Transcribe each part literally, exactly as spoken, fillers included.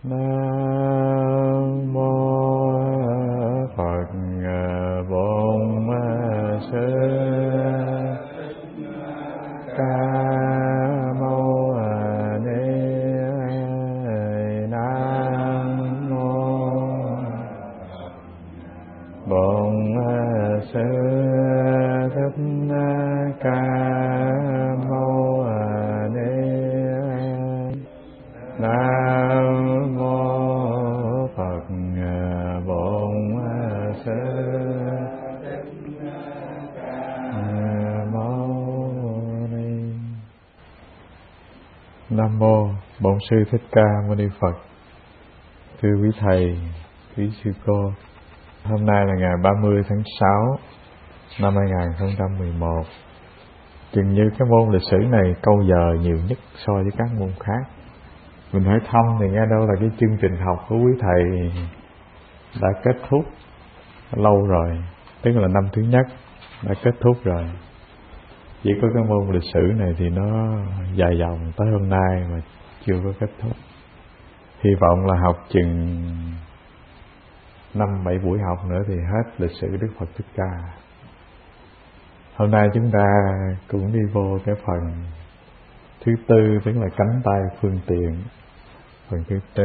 Nam mô Phật Bổn Sư Ca Mâu Ni. Nam mô Bổn Sư Thích Ca Mâu Ni. Nam mô Phật Bổn Sư Mâu Ni. Nam mô Bổn Sư Thích Ca Mâu Ni Phật. Thưa quý thầy, quý sư cô, hôm nay là ngày ba mươi tháng sáu năm hai nghìn không trăm mười một. Chừng như cái môn lịch sử này câu giờ nhiều nhất so với các môn khác. Mình hỏi thăm thì nghe đâu là cái chương trình học của quý thầy đã kết thúc lâu rồi, tức là năm thứ nhất đã kết thúc rồi. Chỉ có cái môn lịch sử này thì nó dài dòng tới hôm nay mà chưa có kết thúc. Hy vọng là học chừng năm bảy buổi học nữa thì hết lịch sử Đức Phật Thích Ca. Hôm nay chúng ta cũng đi vô cái phần thứ tư, tức là cánh tay phương tiện. Phần thứ tư,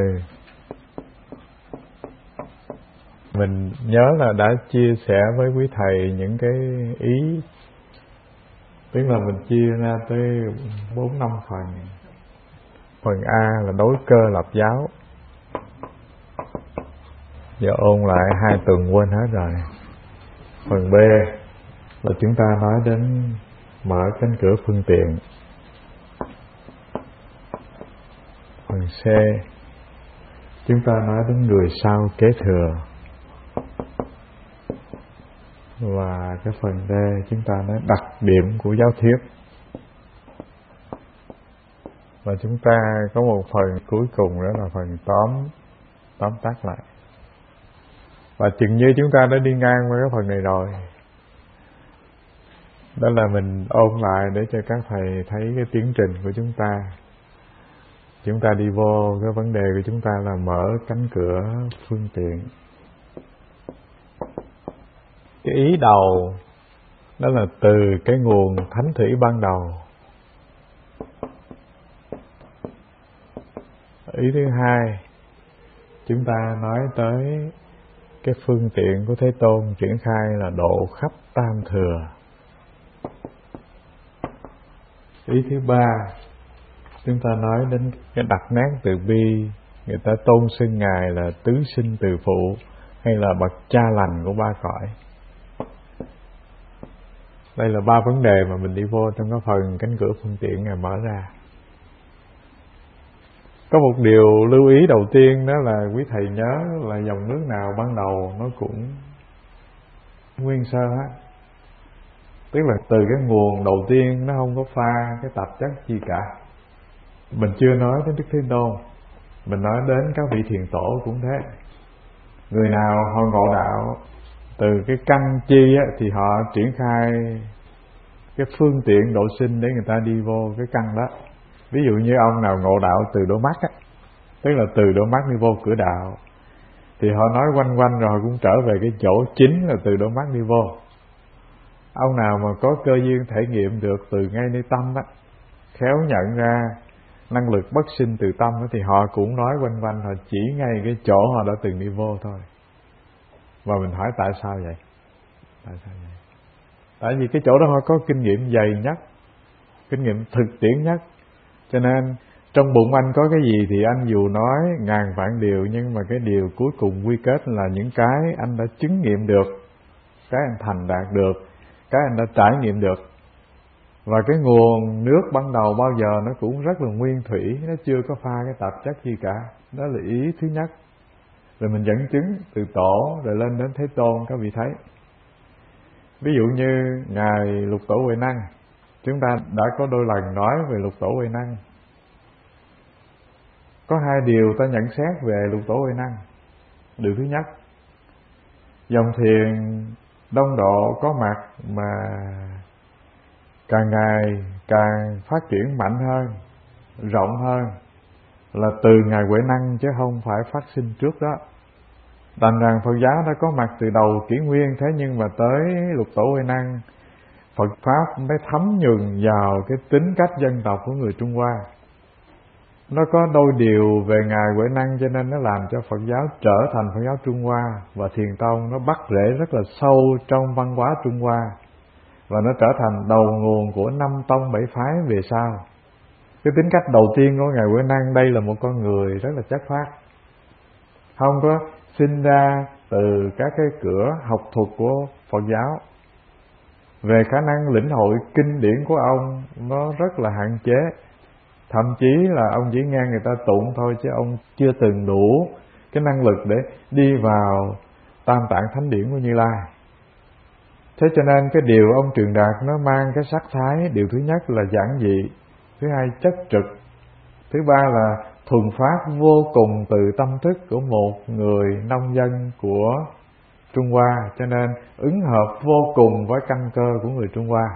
mình nhớ là đã chia sẻ với quý thầy những cái ý, tức là mình chia ra tới bốn năm phần. Phần A là đối cơ lập giáo, giờ ôn lại hai tuần quên hết rồi. Phần B là chúng ta nói đến mở cánh cửa phương tiện. Phần C chúng ta nói đến người sau kế thừa. Và cái phần D chúng ta nói đặc điểm của giáo thuyết. Và chúng ta có một phần cuối cùng đó là phần tóm tóm tắt lại. Và chừng như chúng ta đã đi ngang qua cái phần này rồi. Đó là mình ôn lại để cho các thầy thấy cái tiến trình của chúng ta. Chúng ta đi vô cái vấn đề của chúng ta là mở cánh cửa phương tiện. Cái ý đầu đó là từ cái nguồn thánh thủy ban đầu. Ý thứ hai, chúng ta nói tới cái phương tiện của Thế Tôn triển khai là độ khắp tam thừa. Ý thứ ba, chúng ta nói đến cái đặc nét từ bi, người ta tôn xưng Ngài là tứ sinh từ phụ hay là bậc cha lành của ba cõi. Đây là ba vấn đề mà mình đi vô trong cái phần cánh cửa phương tiện Ngài mở ra. Có một điều lưu ý đầu tiên đó là quý thầy nhớ là dòng nước nào ban đầu nó cũng nguyên sơ hết. Tức là từ cái nguồn đầu tiên nó không có pha cái tạp chất gì cả. Mình chưa nói đến Đức Thế Tôn, mình nói đến các vị thiền tổ cũng thế. Người nào họ ngộ đạo từ cái căn chi á, thì họ triển khai cái phương tiện độ sinh để người ta đi vô cái căn đó. Ví dụ như ông nào ngộ đạo từ đôi mắt á, tức là từ đôi mắt đi vô cửa đạo, thì họ nói quanh quanh rồi họ cũng trở về cái chỗ chính là từ đôi mắt đi vô. Ông nào mà có cơ duyên thể nghiệm được từ ngay nơi tâm á, khéo nhận ra năng lực bất sinh từ tâm đó, thì họ cũng nói quanh quanh, họ chỉ ngay cái chỗ họ đã từng đi vô thôi. Và mình hỏi tại sao vậy? Tại sao vậy? Tại vì cái chỗ đó họ có kinh nghiệm dày nhất, kinh nghiệm thực tiễn nhất. Cho nên trong bụng anh có cái gì thì anh dù nói ngàn vạn điều, nhưng mà cái điều cuối cùng quy kết là những cái anh đã chứng nghiệm được, cái anh thành đạt được, cái anh đã trải nghiệm được. Và cái nguồn nước ban đầu bao giờ nó cũng rất là nguyên thủy, nó chưa có pha cái tạp chất gì cả. Đó là ý thứ nhất. Rồi mình dẫn chứng từ tổ rồi lên đến Thế Tôn, các vị thấy. Ví dụ như Ngài Lục Tổ Huệ Năng, chúng ta đã có đôi lần nói về Lục Tổ Huệ Năng. Có hai điều ta nhận xét về Lục Tổ Huệ Năng. Điều thứ nhất, dòng thiền đông độ có mặt mà càng ngày càng phát triển mạnh hơn, rộng hơn, là từ Ngài Huệ Năng chứ không phải phát sinh trước đó. Đành rằng Phật giáo đã có mặt từ đầu kỷ nguyên, thế nhưng mà tới Lục Tổ Huệ Năng, Phật Pháp mới thấm nhuần vào cái tính cách dân tộc của người Trung Hoa. Nó có đôi điều về Ngài Huệ Năng cho nên nó làm cho Phật giáo trở thành Phật giáo Trung Hoa, và Thiền Tông nó bắt rễ rất là sâu trong văn hóa Trung Hoa, và nó trở thành đầu nguồn của năm tông bảy phái về sau. Cái tính cách đầu tiên của Ngài Huệ Năng, đây là một con người rất là chất phác, không có sinh ra từ các cái cửa học thuật của Phật giáo. Về khả năng lĩnh hội kinh điển của ông nó rất là hạn chế, thậm chí là ông chỉ nghe người ta tụng thôi, chứ ông chưa từng đủ cái năng lực để đi vào tam tạng thánh điển của Như Lai. Thế cho nên cái điều ông truyền đạt nó mang cái sắc thái, điều thứ nhất là giản dị, thứ hai chất trực, thứ ba là thuần phát vô cùng từ tâm thức của một người nông dân của Trung Hoa, cho nên ứng hợp vô cùng với căn cơ của người Trung Hoa.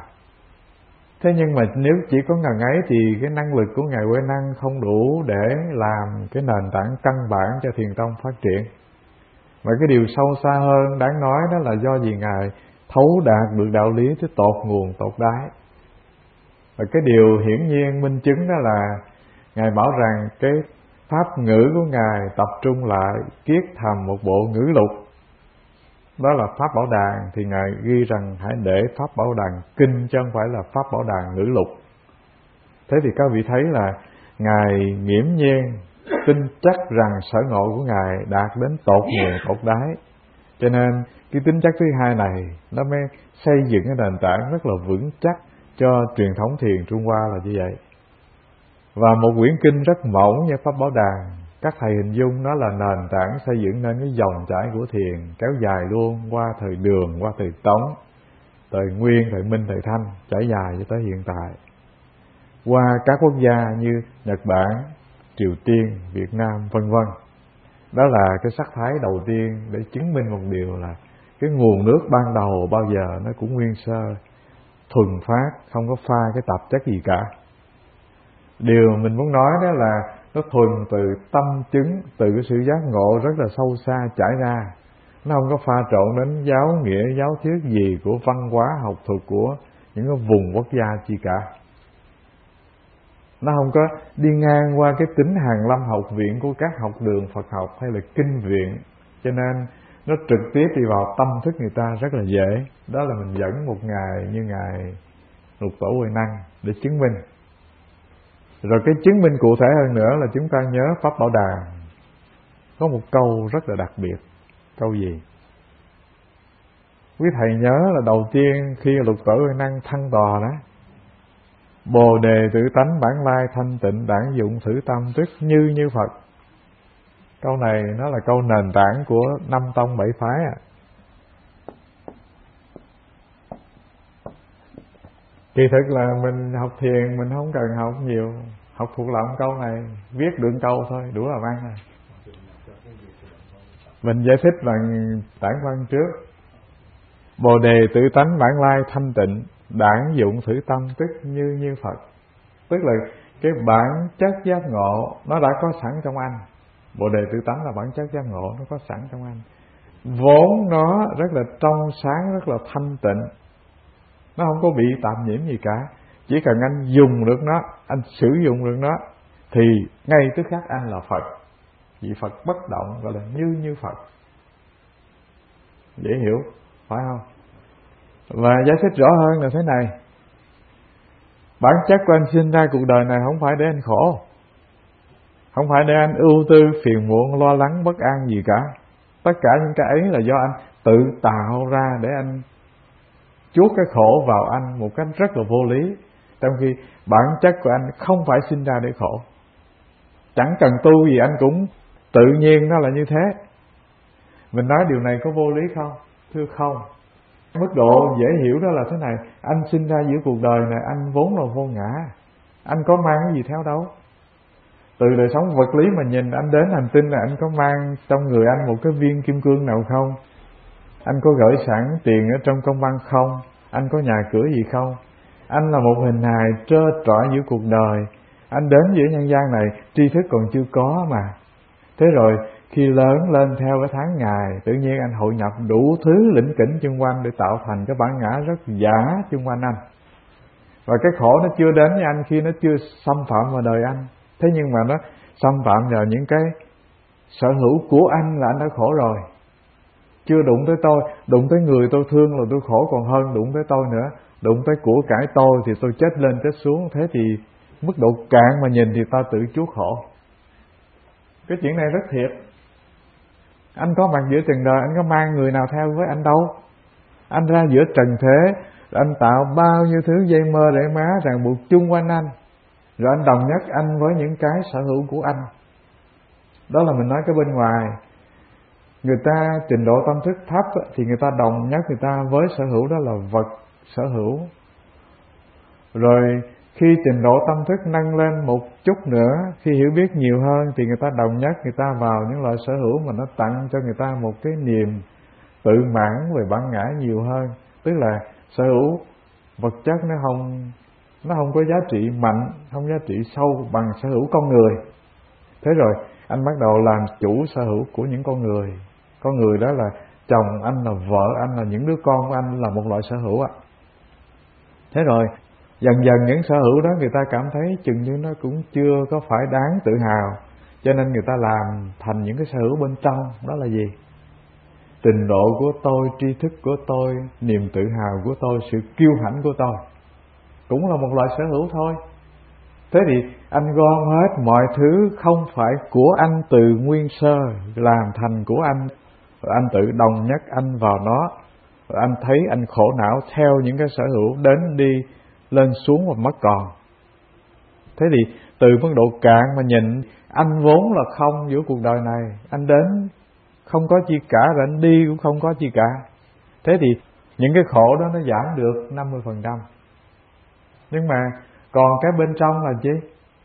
Thế nhưng mà nếu chỉ có ngần ấy thì cái năng lực của Ngài Huệ Năng không đủ để làm cái nền tảng căn bản cho Thiền Tông phát triển. Và cái điều sâu xa hơn đáng nói đó là do vì Ngài thấu đạt được đạo lý tới tột nguồn tột đáy. Và cái điều hiển nhiên minh chứng đó là Ngài bảo rằng cái pháp ngữ của Ngài tập trung lại kiết thành một bộ ngữ lục, đó là Pháp Bảo Đàn. Thì Ngài ghi rằng hãy để Pháp Bảo Đàn kinh chứ không phải là Pháp Bảo Đàn ngữ lục. Thế thì các vị thấy là Ngài nghiễm nhiên tin chắc rằng sở ngộ của Ngài đạt đến tột nguồn tột đáy, cho nên cái tính chất thứ hai này nó mới xây dựng cái nền tảng rất là vững chắc cho truyền thống thiền Trung Hoa là như vậy. Và một quyển kinh rất mỏng như Pháp Bảo Đàn, các thầy hình dung nó là nền tảng xây dựng nên cái dòng chảy của thiền kéo dài luôn qua thời Đường, qua thời Tống, thời Nguyên, thời Minh, thời Thanh, trải dài cho tới hiện tại, qua các quốc gia như Nhật Bản, Triều Tiên, Việt Nam, vân vân. Đó là cái sắc thái đầu tiên để chứng minh một điều là cái nguồn nước ban đầu bao giờ nó cũng nguyên sơ, thuần phát, không có pha cái tạp chất gì cả. Điều mình muốn nói đó là nó thuần từ tâm chứng, từ cái sự giác ngộ rất là sâu xa trải ra. Nó không có pha trộn đến giáo nghĩa, giáo thuyết gì của văn hóa học thuật của những cái vùng quốc gia chi cả. Nó không có đi ngang qua cái tính Hàn Lâm học viện của các học đường Phật học hay là kinh viện, cho nên nó trực tiếp đi vào tâm thức người ta rất là dễ. Đó là mình dẫn một ngài như ngài Lục Tổ Huệ Năng để chứng minh. Rồi cái chứng minh cụ thể hơn nữa là chúng ta nhớ Pháp Bảo Đàn có một câu rất là đặc biệt. Câu gì? Quý thầy nhớ là đầu tiên khi Lục Tổ Huệ Năng thăng tòa đó, Bồ đề tự tánh bản lai thanh tịnh đản dụng thử tâm tức như như Phật. Câu này nó là câu nền tảng của năm tông bảy phái à. Kỳ thực là mình học thiền mình không cần học nhiều, học thuộc lòng câu này, viết được câu thôi đủ làm ăn rồi. Mình giải thích bằng tản văn trước. Bồ đề tự tánh bản lai thanh tịnh đản dụng thử tâm tức như như Phật. Tức là cái bản chất giác ngộ nó đã có sẵn trong anh. Bồ đề tự tánh là bản chất giác ngộ nó có sẵn trong anh, vốn nó rất là trong sáng, rất là thanh tịnh, nó không có bị tạp nhiễm gì cả. Chỉ cần anh dùng được nó, anh sử dụng được nó, thì ngay tức khắc anh là Phật. Vị Phật bất động gọi là như như Phật. Dễ hiểu phải không? Và giải thích rõ hơn là thế này: bản chất của anh sinh ra cuộc đời này không phải để anh khổ, không phải để anh ưu tư phiền muộn lo lắng bất an gì cả. Tất cả những cái ấy là do anh tự tạo ra để anh chuốt cái khổ vào anh một cách rất là vô lý. Trong khi bản chất của anh không phải sinh ra để khổ, chẳng cần tu gì anh cũng tự nhiên nó là như thế. Mình nói điều này có vô lý không? Thưa không. Mức độ dễ hiểu đó là thế này: anh sinh ra giữa cuộc đời này, anh vốn là vô ngã, anh có mang cái gì theo đâu. Từ đời sống vật lý mà nhìn, anh đến hành tinh là anh có mang trong người anh một cái viên kim cương nào không? Anh có gửi sẵn tiền ở trong công văn không? Anh có nhà cửa gì không? Anh là một hình hài trơ trọi giữa cuộc đời, Anh đến giữa nhân gian này tri thức còn chưa có mà. Thế rồi khi lớn lên theo cái tháng ngày, tự nhiên anh hội nhập đủ thứ lĩnh kỉnh xung quanh để tạo thành cái bản ngã rất giả xung quanh anh. Và cái khổ nó chưa đến với anh khi nó chưa xâm phạm vào đời anh. Thế nhưng mà nó xâm phạm vào những cái sở hữu của anh là anh đã khổ rồi. Chưa đụng tới tôi, đụng tới người tôi thương là tôi khổ còn hơn đụng tới tôi nữa. Đụng tới của cải tôi thì tôi chết lên chết xuống. Thế thì mức độ cạn mà nhìn thì ta tự chuốc khổ. Cái chuyện này rất thiệt. Anh có mặt giữa trần đời, anh có mang người nào theo với anh đâu. Anh ra giữa trần thế, anh tạo bao nhiêu thứ dây mơ rễ má ràng buộc chung quanh anh. Rồi anh đồng nhất anh với những cái sở hữu của anh. Đó là mình nói cái bên ngoài. Người ta trình độ tâm thức thấp thì người ta đồng nhất người ta với sở hữu đó là vật sở hữu. Rồi khi trình độ tâm thức nâng lên một chút nữa, khi hiểu biết nhiều hơn thì người ta đồng nhất người ta vào những loại sở hữu mà nó tặng cho người ta một cái niềm tự mãn về bản ngã nhiều hơn. Tức là sở hữu vật chất nó không nó không có giá trị mạnh, không giá trị sâu bằng sở hữu con người. Thế rồi anh bắt đầu làm chủ sở hữu của những con người. Con người đó là chồng anh, là vợ anh, là những đứa con của anh, là một loại sở hữu ạ. Thế rồi dần dần những sở hữu đó người ta cảm thấy chừng như nó cũng chưa có phải đáng tự hào, cho nên người ta làm thành những cái sở hữu bên trong. Đó là gì? Trình độ của tôi, tri thức của tôi, niềm tự hào của tôi, sự kiêu hãnh của tôi, cũng là một loại sở hữu thôi. Thế thì anh gom hết mọi thứ không phải của anh từ nguyên sơ làm thành của anh, rồi anh tự đồng nhất anh vào nó, rồi anh thấy anh khổ não theo những cái sở hữu đến đi lên xuống và mất còn. Thế thì từ mức độ cạn mà nhìn, anh vốn là không giữa cuộc đời này. Anh đến không có chi cả, rồi anh đi cũng không có chi cả. Thế thì những cái khổ đó nó giảm được năm mươi phần trăm. Nhưng mà còn cái bên trong là chi?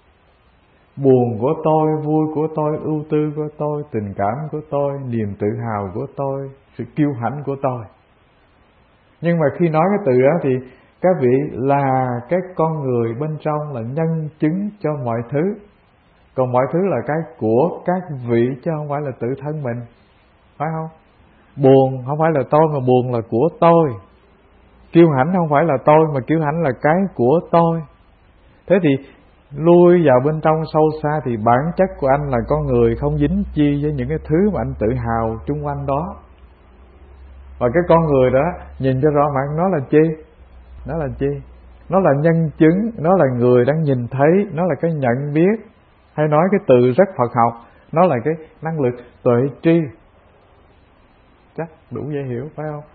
Buồn của tôi, vui của tôi, ưu tư của tôi, tình cảm của tôi, niềm tự hào của tôi, sự kiêu hãnh của tôi. Nhưng mà khi nói cái từ đó thì các vị là cái con người bên trong là nhân chứng cho mọi thứ. Còn mọi thứ là cái của các vị chứ không phải là tự thân mình. Phải không? Buồn không phải là tôi mà buồn là của tôi. Kiêu hãnh không phải là tôi mà kiêu hãnh là cái của tôi. Thế thì lui vào bên trong sâu xa thì bản chất của anh là con người không dính chi với những cái thứ mà anh tự hào chung quanh đó. Và cái con người đó nhìn cho rõ mặt nó là chi? Nó là chi? Nó là nhân chứng, nó là người đang nhìn thấy, nó là cái nhận biết. Hay nói cái từ rất Phật học, nó là cái năng lực tuệ tri. Chắc đủ dễ hiểu phải không?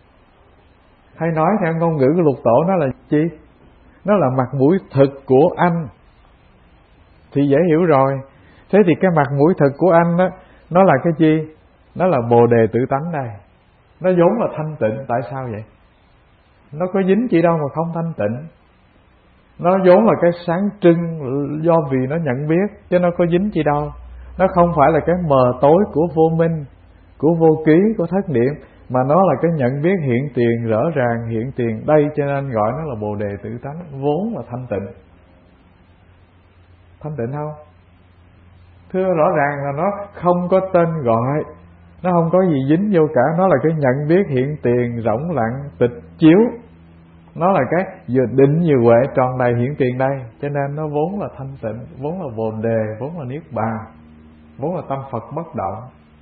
Hay nói theo ngôn ngữ của lục tổ nó là chi? Nó là mặt mũi thực của anh. Thì dễ hiểu rồi. Thế thì cái mặt mũi thực của anh đó, nó là cái chi? Nó là bồ đề tự tánh đây. Nó vốn là thanh tịnh. Tại sao vậy? Nó có dính chi đâu mà không thanh tịnh. Nó vốn là cái sáng trưng do vì nó nhận biết, chứ nó có dính chi đâu. Nó không phải là cái mờ tối của vô minh, của vô ký, của thất niệm, mà nó là cái nhận biết hiện tiền, rõ ràng hiện tiền đây, cho nên gọi nó là bồ đề tự tánh, vốn là thanh tịnh. Thanh tịnh không? Thưa rõ ràng là nó không có tên gọi, nó không có gì dính vô cả, nó là cái nhận biết hiện tiền, rỗng lặng, tịch chiếu. Nó là cái vừa định vừa huệ tròn đầy hiện tiền đây, cho nên nó vốn là thanh tịnh, vốn là bồ đề, vốn là niết bàn, vốn là tâm Phật bất động.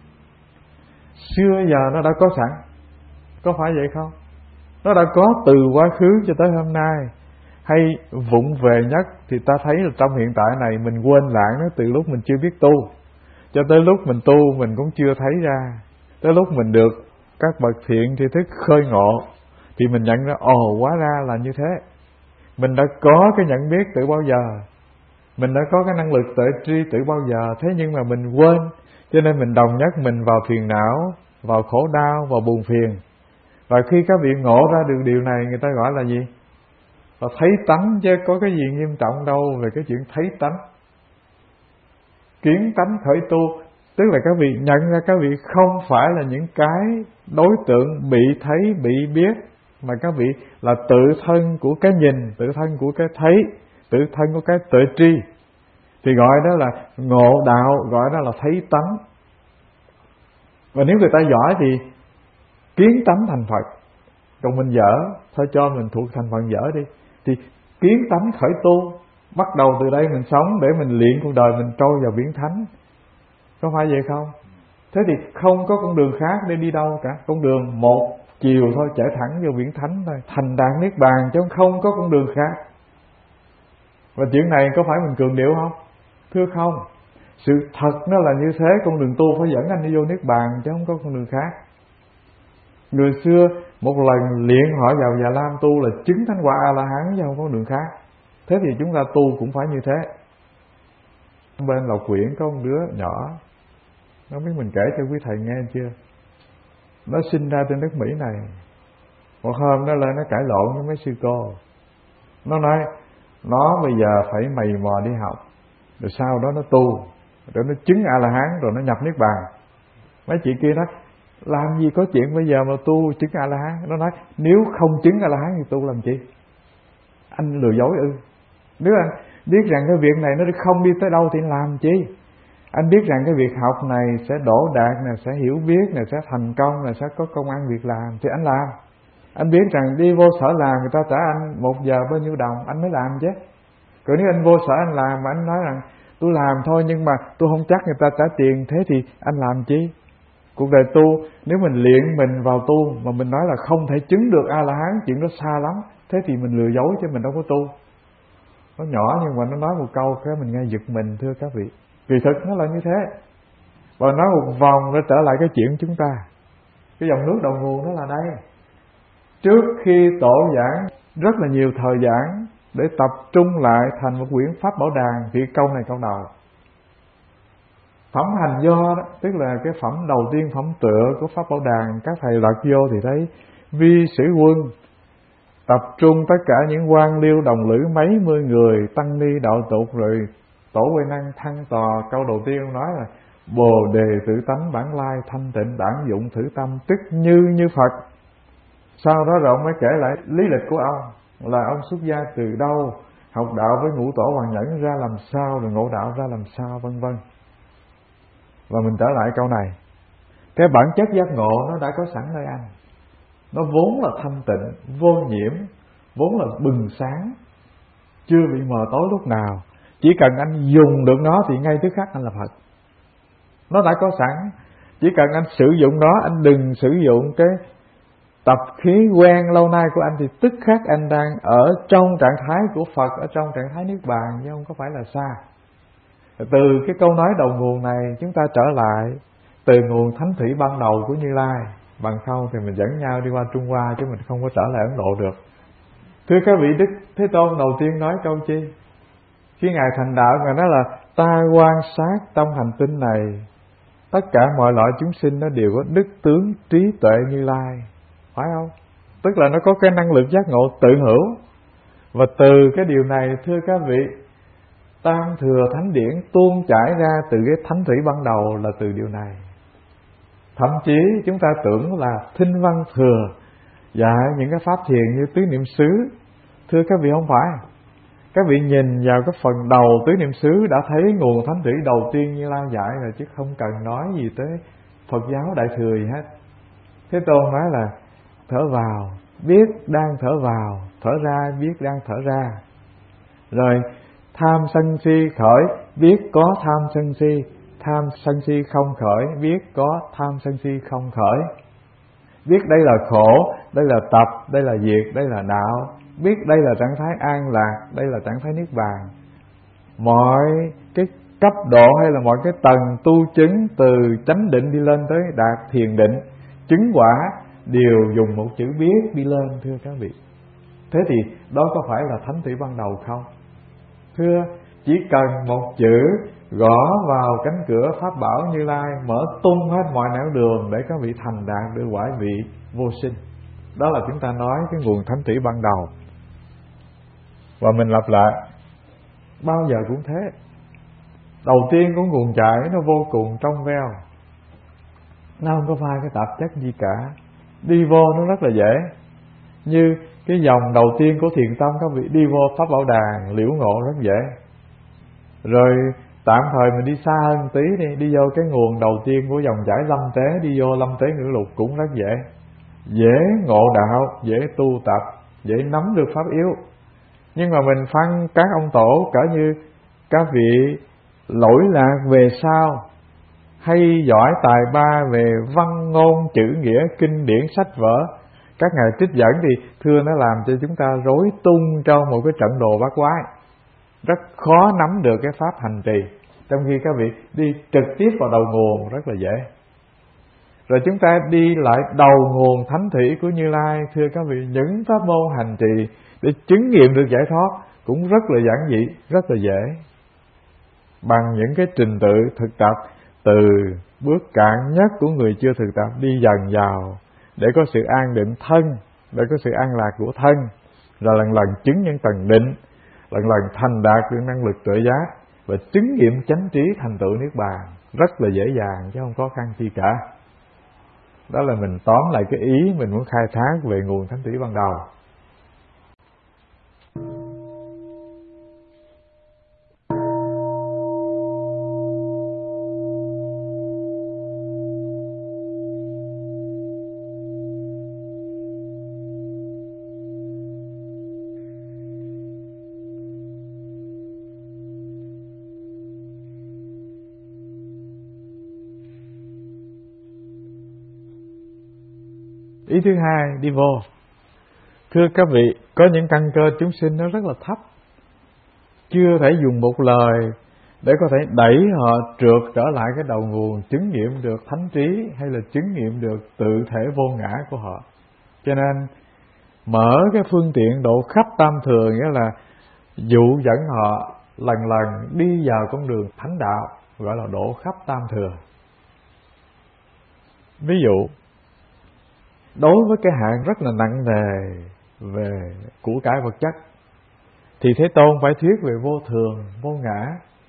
Xưa giờ nó đã có sẵn, có phải vậy không? Nó đã có từ quá khứ cho tới hôm nay. Hay vụng về nhất thì ta thấy là trong hiện tại này mình quên lãng nó từ lúc mình chưa biết tu, cho tới lúc mình tu mình cũng chưa thấy ra. Tới lúc mình được các bậc thiện tri thức khơi ngộ thì mình nhận ra ồ hóa ra là như thế. Mình đã có cái nhận biết từ bao giờ, mình đã có cái năng lực tự tri từ bao giờ. Thế nhưng mà mình quên, cho nên mình đồng nhất mình vào phiền não, vào khổ đau, vào buồn phiền. Và khi các vị ngộ ra được điều này, người ta gọi là gì? Là thấy tánh, chứ có cái gì nghiêm trọng đâu về cái chuyện thấy tánh. Kiến tánh khởi tu, tức là các vị nhận ra các vị không phải là những cái đối tượng bị thấy, bị biết, mà các vị là tự thân của cái nhìn, tự thân của cái thấy, tự thân của cái tự tri. thì gọi đó là ngộ đạo, gọi đó là thấy tánh. Và nếu người ta giỏi thì kiến tánh thành Phật. Còn mình dở, thôi cho mình thuộc thành phần dở đi, thì kiến tánh khởi tu. Bắt đầu từ đây mình sống để mình luyện cuộc đời mình trôi vào biển thánh. Có phải vậy không? Thế thì không có con đường khác để đi đâu cả. Con đường một chiều thôi, chạy thẳng vô biển thánh thôi, thành đạt niết bàn, chứ không có con đường khác. Và chuyện này có phải mình cường điệu không? Thưa không. Sự thật nó là như thế. Con đường tu phải dẫn anh đi vô niết bàn, chứ không có con đường khác. Người xưa một lần luyện họ vào Già Lam tu là chứng thánh quả A La Hán, chứ không có đường khác. Thế thì chúng ta tu cũng phải như thế. Bên Lộc Quyển có một đứa nhỏ, nó biết mình kể cho quý thầy nghe chưa. Nó sinh ra trên đất Mỹ này. Một hôm nó lên nó cãi lộn với mấy sư cô. Nó nói nó bây giờ phải mày mò đi học, rồi sau đó nó tu, rồi nó chứng A La Hán, rồi nó nhập niết bàn. Mấy chị kia nói làm gì có chuyện bây giờ mà tu chứng A La Hán. Nó nói nếu không chứng A La Hán thì tu làm chi? Anh lừa dối ư? Nếu anh biết rằng cái việc này nó không đi tới đâu thì làm chi? Anh biết rằng cái việc học này sẽ đỗ đạt, này sẽ hiểu biết, này sẽ thành công, này sẽ có công ăn việc làm thì anh làm. Anh biết rằng đi vô sở làm người ta trả anh một giờ bao nhiêu đồng, anh mới làm chứ. Còn nếu anh vô sở anh làm mà anh nói rằng tôi làm thôi nhưng mà tôi không chắc người ta trả tiền, thế thì anh làm chi? Cuộc đời tu, nếu mình luyện mình vào tu mà mình nói là không thể chứng được A La Hán, chuyện đó xa lắm, thế thì mình lừa dối chứ mình đâu có tu. Nó nhỏ nhưng mà nó nói một câu cái mình nghe giật mình, thưa các vị. Kỳ thực nó là như thế. Và nói một vòng để trở lại cái chuyện chúng ta. Cái dòng nước đầu nguồn nó là đây. Trước khi tổ giảng rất là nhiều thời giảng để tập trung lại thành một quyển Pháp Bảo Đàn, thì câu này câu đầu. Phẩm hành do đó, tức là cái phẩm đầu tiên, phẩm tựa của Pháp Bảo Đàn, các thầy lật vô thì thấy vi sử quân tập trung tất cả những quan liêu đồng lữ mấy mươi người, tăng ni đạo tục, rồi tổ Huệ Năng thăng tòa. Câu đầu tiên ông nói là bồ đề tự tánh bản lai thanh tịnh đảng dụng thử tâm, tức như như Phật. Sau đó rồi ông mới kể lại lý lịch của ông, là ông xuất gia từ đâu, học đạo với ngũ tổ Hoàng Nhẫn ra làm sao, rồi ngộ đạo ra làm sao, vân vân. Và mình trở lại câu này, cái bản chất giác ngộ nó đã có sẵn nơi anh. Nó vốn là thanh tịnh, vô nhiễm, vốn là bừng sáng, chưa bị mờ tối lúc nào. Chỉ cần anh dùng được nó thì ngay tức khắc anh là Phật. Nó đã có sẵn. Chỉ cần anh sử dụng nó, anh đừng sử dụng cái tập khí quen lâu nay của anh, thì tức khắc anh đang ở trong trạng thái của Phật, ở trong trạng thái niết bàn, chứ không có phải là xa. Từ cái câu nói đầu nguồn này chúng ta trở lại từ nguồn thánh thủy ban đầu của Như Lai. Bằng không thì mình dẫn nhau đi qua Trung Hoa, chứ mình không có trở lại Ấn Độ được. Thưa các vị, Đức Thế Tôn đầu tiên nói câu chi? Khi Ngài thành đạo, Ngài nói là ta quan sát trong hành tinh này, tất cả mọi loại chúng sinh nó đều có đức tướng trí tuệ Như Lai. Phải không? Tức là nó có cái năng lực giác ngộ tự hữu. Và từ cái điều này, thưa các vị, Tam Thừa Thánh Điển tuôn chảy ra từ cái thánh thủy ban đầu là từ điều này. Thậm chí chúng ta tưởng là Thinh Văn Thừa dạy những cái pháp thiền như tứ niệm xứ. Thưa các vị, không phải. Các vị nhìn vào cái phần đầu tứ niệm xứ đã thấy nguồn thánh thủy đầu tiên Như Lai dạy rồi, chứ không cần nói gì tới Phật giáo Đại Thừa gì hết. Thế Tôn nói là thở vào biết đang thở vào, thở ra biết đang thở ra. Rồi tham sân si khởi biết có tham sân si, tham sân si không khởi biết có tham sân si không khởi. Biết đây là khổ, đây là tập, đây là diệt, đây là đạo. Biết đây là trạng thái an lạc, đây là trạng thái niết bàn. Mọi cái cấp độ hay là mọi cái tầng tu chứng, từ chánh định đi lên tới đạt thiền định, chứng quả, đều dùng một chữ biết đi lên, thưa các vị. Thế thì đó có phải là thánh thủy ban đầu không? Thưa, chỉ cần một chữ gõ vào cánh cửa Pháp Bảo Như Lai, mở tung hết mọi nẻo đường để các vị thành đạt được quả vị vô sinh. Đó là chúng ta nói cái nguồn thánh thủy ban đầu. Và mình lặp lại, bao giờ cũng thế. Đầu tiên có nguồn chảy nó vô cùng trong veo, nó không có pha cái tạp chất gì cả. Đi vô nó rất là dễ. Như cái dòng đầu tiên của thiền tâm, các vị đi vô Pháp Bảo Đàn liễu ngộ rất dễ. Rồi tạm thời mình đi xa hơn tí đi, đi vô cái nguồn đầu tiên của dòng chảy Lâm Tế, đi vô Lâm Tế Ngữ Lục cũng rất dễ. Dễ ngộ đạo, dễ tu tập, dễ nắm được pháp yếu. Nhưng mà mình phân các ông tổ cỡ như các vị lỗi lạc về sau, hay giỏi tài ba về văn ngôn chữ nghĩa kinh điển sách vở, các ngài trích dẫn thì thưa nó làm cho chúng ta rối tung trong một cái trận đồ bát quái, rất khó nắm được cái pháp hành trì. Trong khi các vị đi trực tiếp vào đầu nguồn rất là dễ. Rồi chúng ta đi lại đầu nguồn thánh thủy của Như Lai, thưa các vị, những pháp môn hành trì để chứng nghiệm được giải thoát cũng rất là giản dị, rất là dễ. Bằng những cái trình tự thực tập từ bước cạn nhất của người chưa thực tập đi dần vào để có sự an định thân, để có sự an lạc của thân, rồi lần lần chứng những tầng định, lần lần thành đạt được năng lực tuệ giác và chứng nghiệm chánh trí thành tựu niết bàn rất là dễ dàng chứ không khó khăn chi cả. Đó là mình tóm lại cái ý mình muốn khai thác về nguồn thánh thủy ban đầu. Ý thứ hai, đi vô. Thưa các vị, có những căn cơ chúng sinh nó rất là thấp, chưa thể dùng một lời để có thể đẩy họ trượt trở lại cái đầu nguồn, chứng nghiệm được thánh trí hay là chứng nghiệm được tự thể vô ngã của họ. Cho nên mở cái phương tiện độ khắp tam thừa, nghĩa là dụ dẫn họ lần lần đi vào con đường thánh đạo, gọi là độ khắp tam thừa. Ví dụ, đối với cái hạng rất là nặng nề về của cải vật chất thì Thế Tôn phải thuyết về vô thường, vô ngã.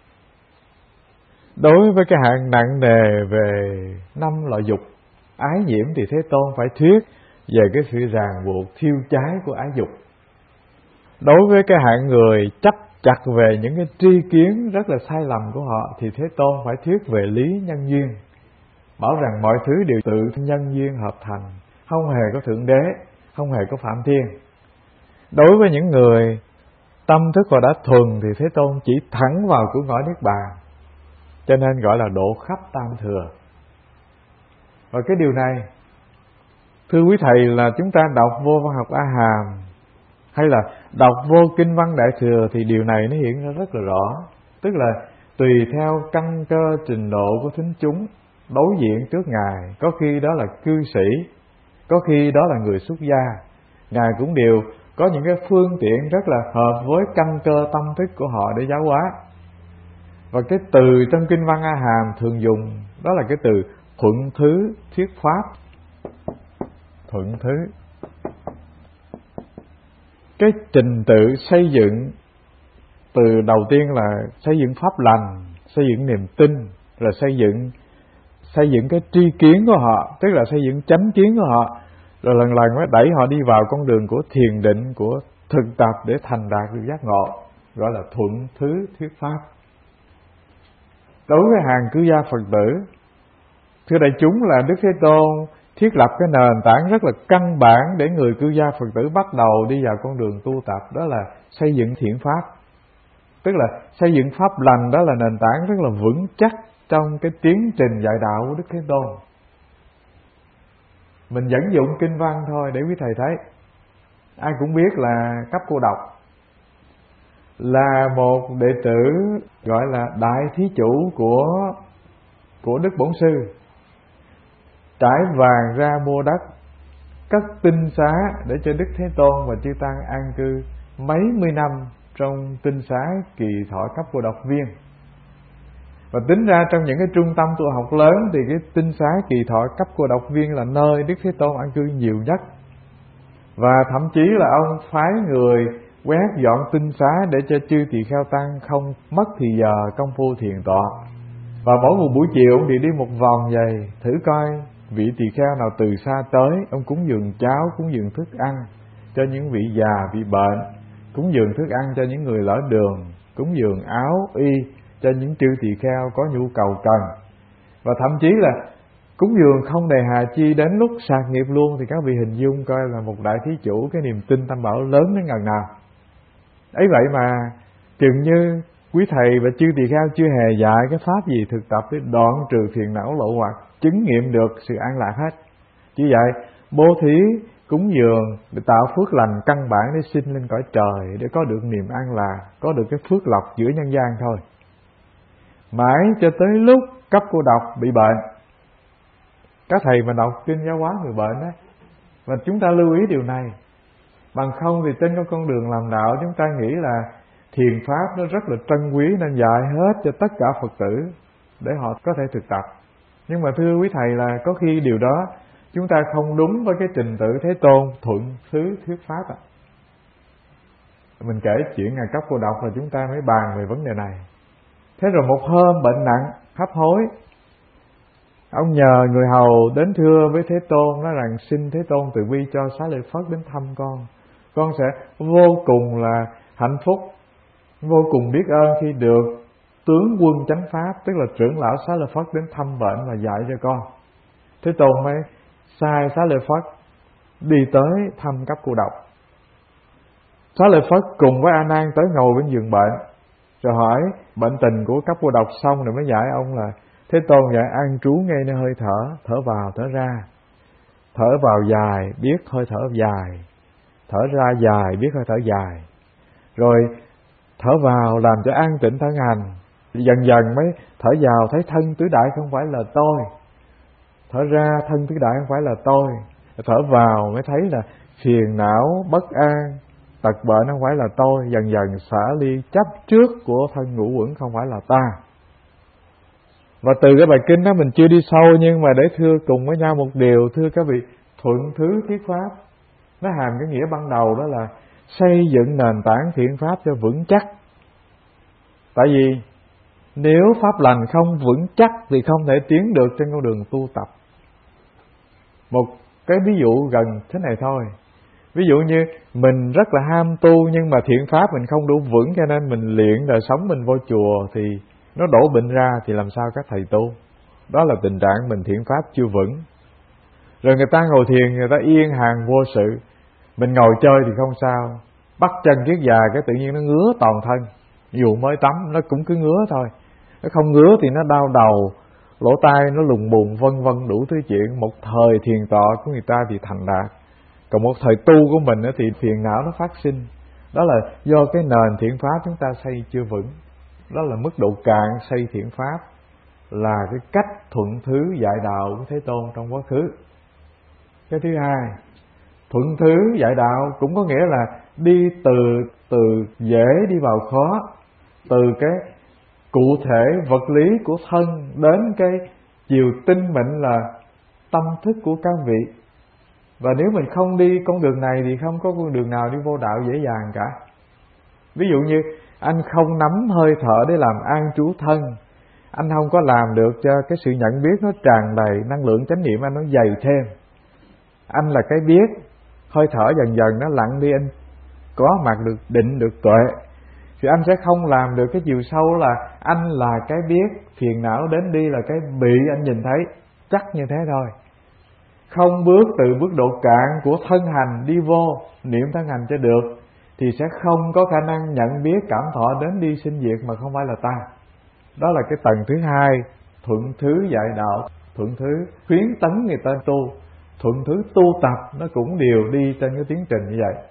Đối với cái hạng nặng nề về năm loại dục ái nhiễm thì Thế Tôn phải thuyết về cái sự ràng buộc thiêu cháy của ái dục. Đối với cái hạng người chấp chặt về những cái tri kiến rất là sai lầm của họ thì Thế Tôn phải thuyết về lý nhân duyên, bảo rằng mọi thứ đều tự nhân duyên hợp thành, không hề có thượng đế, không hề có phạm thiên. Đối với những người tâm thức họ đã thuần thì Thế Tôn chỉ thẳng vào cửa ngõ niết bàn, cho nên gọi là độ khắp tam thừa. Và cái điều này, thưa quý thầy, là chúng ta đọc vô văn học A Hàm hay là đọc vô kinh văn Đại Thừa thì điều này nó hiện ra rất là rõ. Tức là tùy theo căn cơ trình độ của thính chúng đối diện trước Ngài, có khi đó là cư sĩ, có khi đó là người xuất gia, Ngài cũng đều có những cái phương tiện rất là hợp với căn cơ tâm thức của họ để giáo hóa. Và cái từ trong kinh văn A Hàm thường dùng đó là cái từ thuận thứ thuyết pháp. Thuận thứ, cái trình tự xây dựng từ đầu tiên là xây dựng pháp lành, xây dựng niềm tin, rồi xây dựng xây dựng cái tri kiến của họ, tức là xây dựng chánh kiến của họ, rồi lần lần mới đẩy họ đi vào con đường của thiền định, của thực tập để thành đạt được giác ngộ, gọi là thuận thứ thuyết pháp. Đối với hàng cư gia Phật tử, thưa đại chúng, là Đức Thế Tôn thiết lập cái nền tảng rất là căn bản để người cư gia Phật tử bắt đầu đi vào con đường tu tập, đó là xây dựng thiện pháp. Tức là xây dựng pháp lành, đó là nền tảng rất là vững chắc trong cái tiến trình dạy đạo của Đức Thế Tôn. Mình dẫn dụng kinh văn thôi để quý thầy thấy. Ai cũng biết là Cấp Cô Độc là một đệ tử gọi là đại thí chủ của của Đức Bổn Sư, trải vàng ra mua đất, cất tinh xá để cho Đức Thế Tôn và chư tăng an cư mấy mươi năm trong tinh xá Kỳ Thọ Cấp Cô Độc Viên. Và tính ra trong những cái trung tâm tu học lớn thì cái tinh xá Kỳ Thọ Cấp Cô Độc Viên là nơi Đức Thế Tôn an cư nhiều nhất. Và thậm chí là ông phái người quét dọn tinh xá để cho chư tỳ kheo tăng không mất thì giờ công phu thiền tọa. Và mỗi một buổi chiều ông thì đi một vòng vậy, thử coi vị tỳ kheo nào từ xa tới, ông cúng dường cháo, cúng dường thức ăn cho những vị già, vị bệnh, cúng dường thức ăn cho những người lỡ đường, cúng dường áo y, cho những chư tỳ kheo có nhu cầu cần. Và thậm chí là cúng dường không đề hà chi đến lúc sạc nghiệp luôn, thì các vị hình dung coi là một đại thí chủ cái niềm tin tam bảo lớn đến ngần nào. Ấy vậy mà chừng như quý thầy và chư tỳ kheo chưa hề dạy cái pháp gì thực tập để đoạn trừ phiền não lậu hoặc, chứng nghiệm được sự an lạc hết. Chỉ vậy, bố thí, cúng dường để tạo phước lành căn bản để sinh lên cõi trời, để có được niềm an lạc, có được cái phước lộc giữa nhân gian thôi. Mãi cho tới lúc cấp cô độc bị bệnh. Các thầy mà đọc kinh giáo hóa người bệnh á, và chúng ta lưu ý điều này. Bằng không thì trên cái con đường làm đạo chúng ta nghĩ là thiền pháp nó rất là trân quý nên dạy hết cho tất cả Phật tử để họ có thể thực tập. Nhưng mà thưa quý thầy là có khi điều đó chúng ta không đúng với cái trình tự Thế Tôn thuận thứ thuyết pháp ạ. Mình kể chuyện ngày cấp cô độc là chúng ta mới bàn về vấn đề này. Thế rồi một hôm bệnh nặng, hấp hối, ông nhờ người hầu đến thưa với Thế Tôn, nói rằng xin Thế Tôn từ bi cho Xá Lợi Phất đến thăm con. Con sẽ vô cùng là hạnh phúc, vô cùng biết ơn khi được tướng quân chánh pháp, tức là trưởng lão Xá Lợi Phất đến thăm bệnh và dạy cho con. Thế Tôn mới sai Xá Lợi Phất đi tới thăm cấp cô độc. Xá Lợi Phất cùng với A Nan tới ngồi bên giường bệnh, rồi hỏi bệnh tình của cấp cô độc xong rồi mới dạy ông là Thế Tôn dạy an trú ngay nơi hơi thở, thở vào thở ra, thở vào dài biết hơi thở dài, thở ra dài biết hơi thở dài, rồi thở vào làm cho an tĩnh thân hành, dần dần mới thở vào thấy thân tứ đại không phải là tôi, thở ra thân tứ đại không phải là tôi, thở vào mới thấy là phiền não bất an tật bệnh không phải là tôi, dần dần xả ly chấp trước của thân ngũ uẩn không phải là ta. Và từ cái bài kinh đó mình chưa đi sâu, nhưng mà để thưa cùng với nhau một điều, thưa các vị, thuận thứ thuyết pháp nó hàm cái nghĩa ban đầu đó là xây dựng nền tảng thiện pháp cho vững chắc. Tại vì nếu pháp lành không vững chắc thì không thể tiến được trên con đường tu tập. Một cái ví dụ gần thế này thôi. Ví dụ như mình rất là ham tu nhưng mà thiện pháp mình không đủ vững, cho nên mình luyện đời sống mình vô chùa thì nó đổ bệnh ra, thì làm sao các thầy tu? Đó là tình trạng mình thiện pháp chưa vững. Rồi người ta ngồi thiền, người ta yên hàng vô sự, mình ngồi chơi thì không sao, bắt chân kiết già cái tự nhiên nó ngứa toàn thân, dù mới tắm nó cũng cứ ngứa thôi. Nó không ngứa thì nó đau đầu, lỗ tai nó lùng bùng, vân vân đủ thứ chuyện. Một thời thiền tọa của người ta thì thành đạt, còn một thời tu của mình thì phiền não nó phát sinh. Đó là do cái nền thiện pháp chúng ta xây chưa vững. Đó là mức độ cạn xây thiện pháp, là cái cách thuận thứ dạy đạo của Thế Tôn trong quá khứ. Cái thứ hai, thuận thứ dạy đạo cũng có nghĩa là đi từ từ dễ đi vào khó, từ cái cụ thể vật lý của thân đến cái chiều tinh mệnh là tâm thức của các vị. Và nếu mình không đi con đường này thì không có con đường nào đi vô đạo dễ dàng cả. Ví dụ như anh không nắm hơi thở để làm an trú thân, anh không có làm được cho cái sự nhận biết nó tràn đầy năng lượng chánh niệm, anh nó dày thêm. Anh là cái biết, hơi thở dần dần nó lặng đi, anh có mặt được định được tuệ, thì anh sẽ không làm được cái chiều sâu là anh là cái biết, phiền não đến đi là cái bị anh nhìn thấy, chắc như thế thôi. Không bước từ bước độ cạn của thân hành đi vô niệm thân hành cho được thì sẽ không có khả năng nhận biết cảm thọ đến đi sinh diệt mà không phải là ta. Đó là cái tầng thứ hai, thuận thứ dạy đạo, thuận thứ khuyến tấn người ta tu, thuận thứ tu tập, nó cũng đều đi trên cái tiến trình như vậy.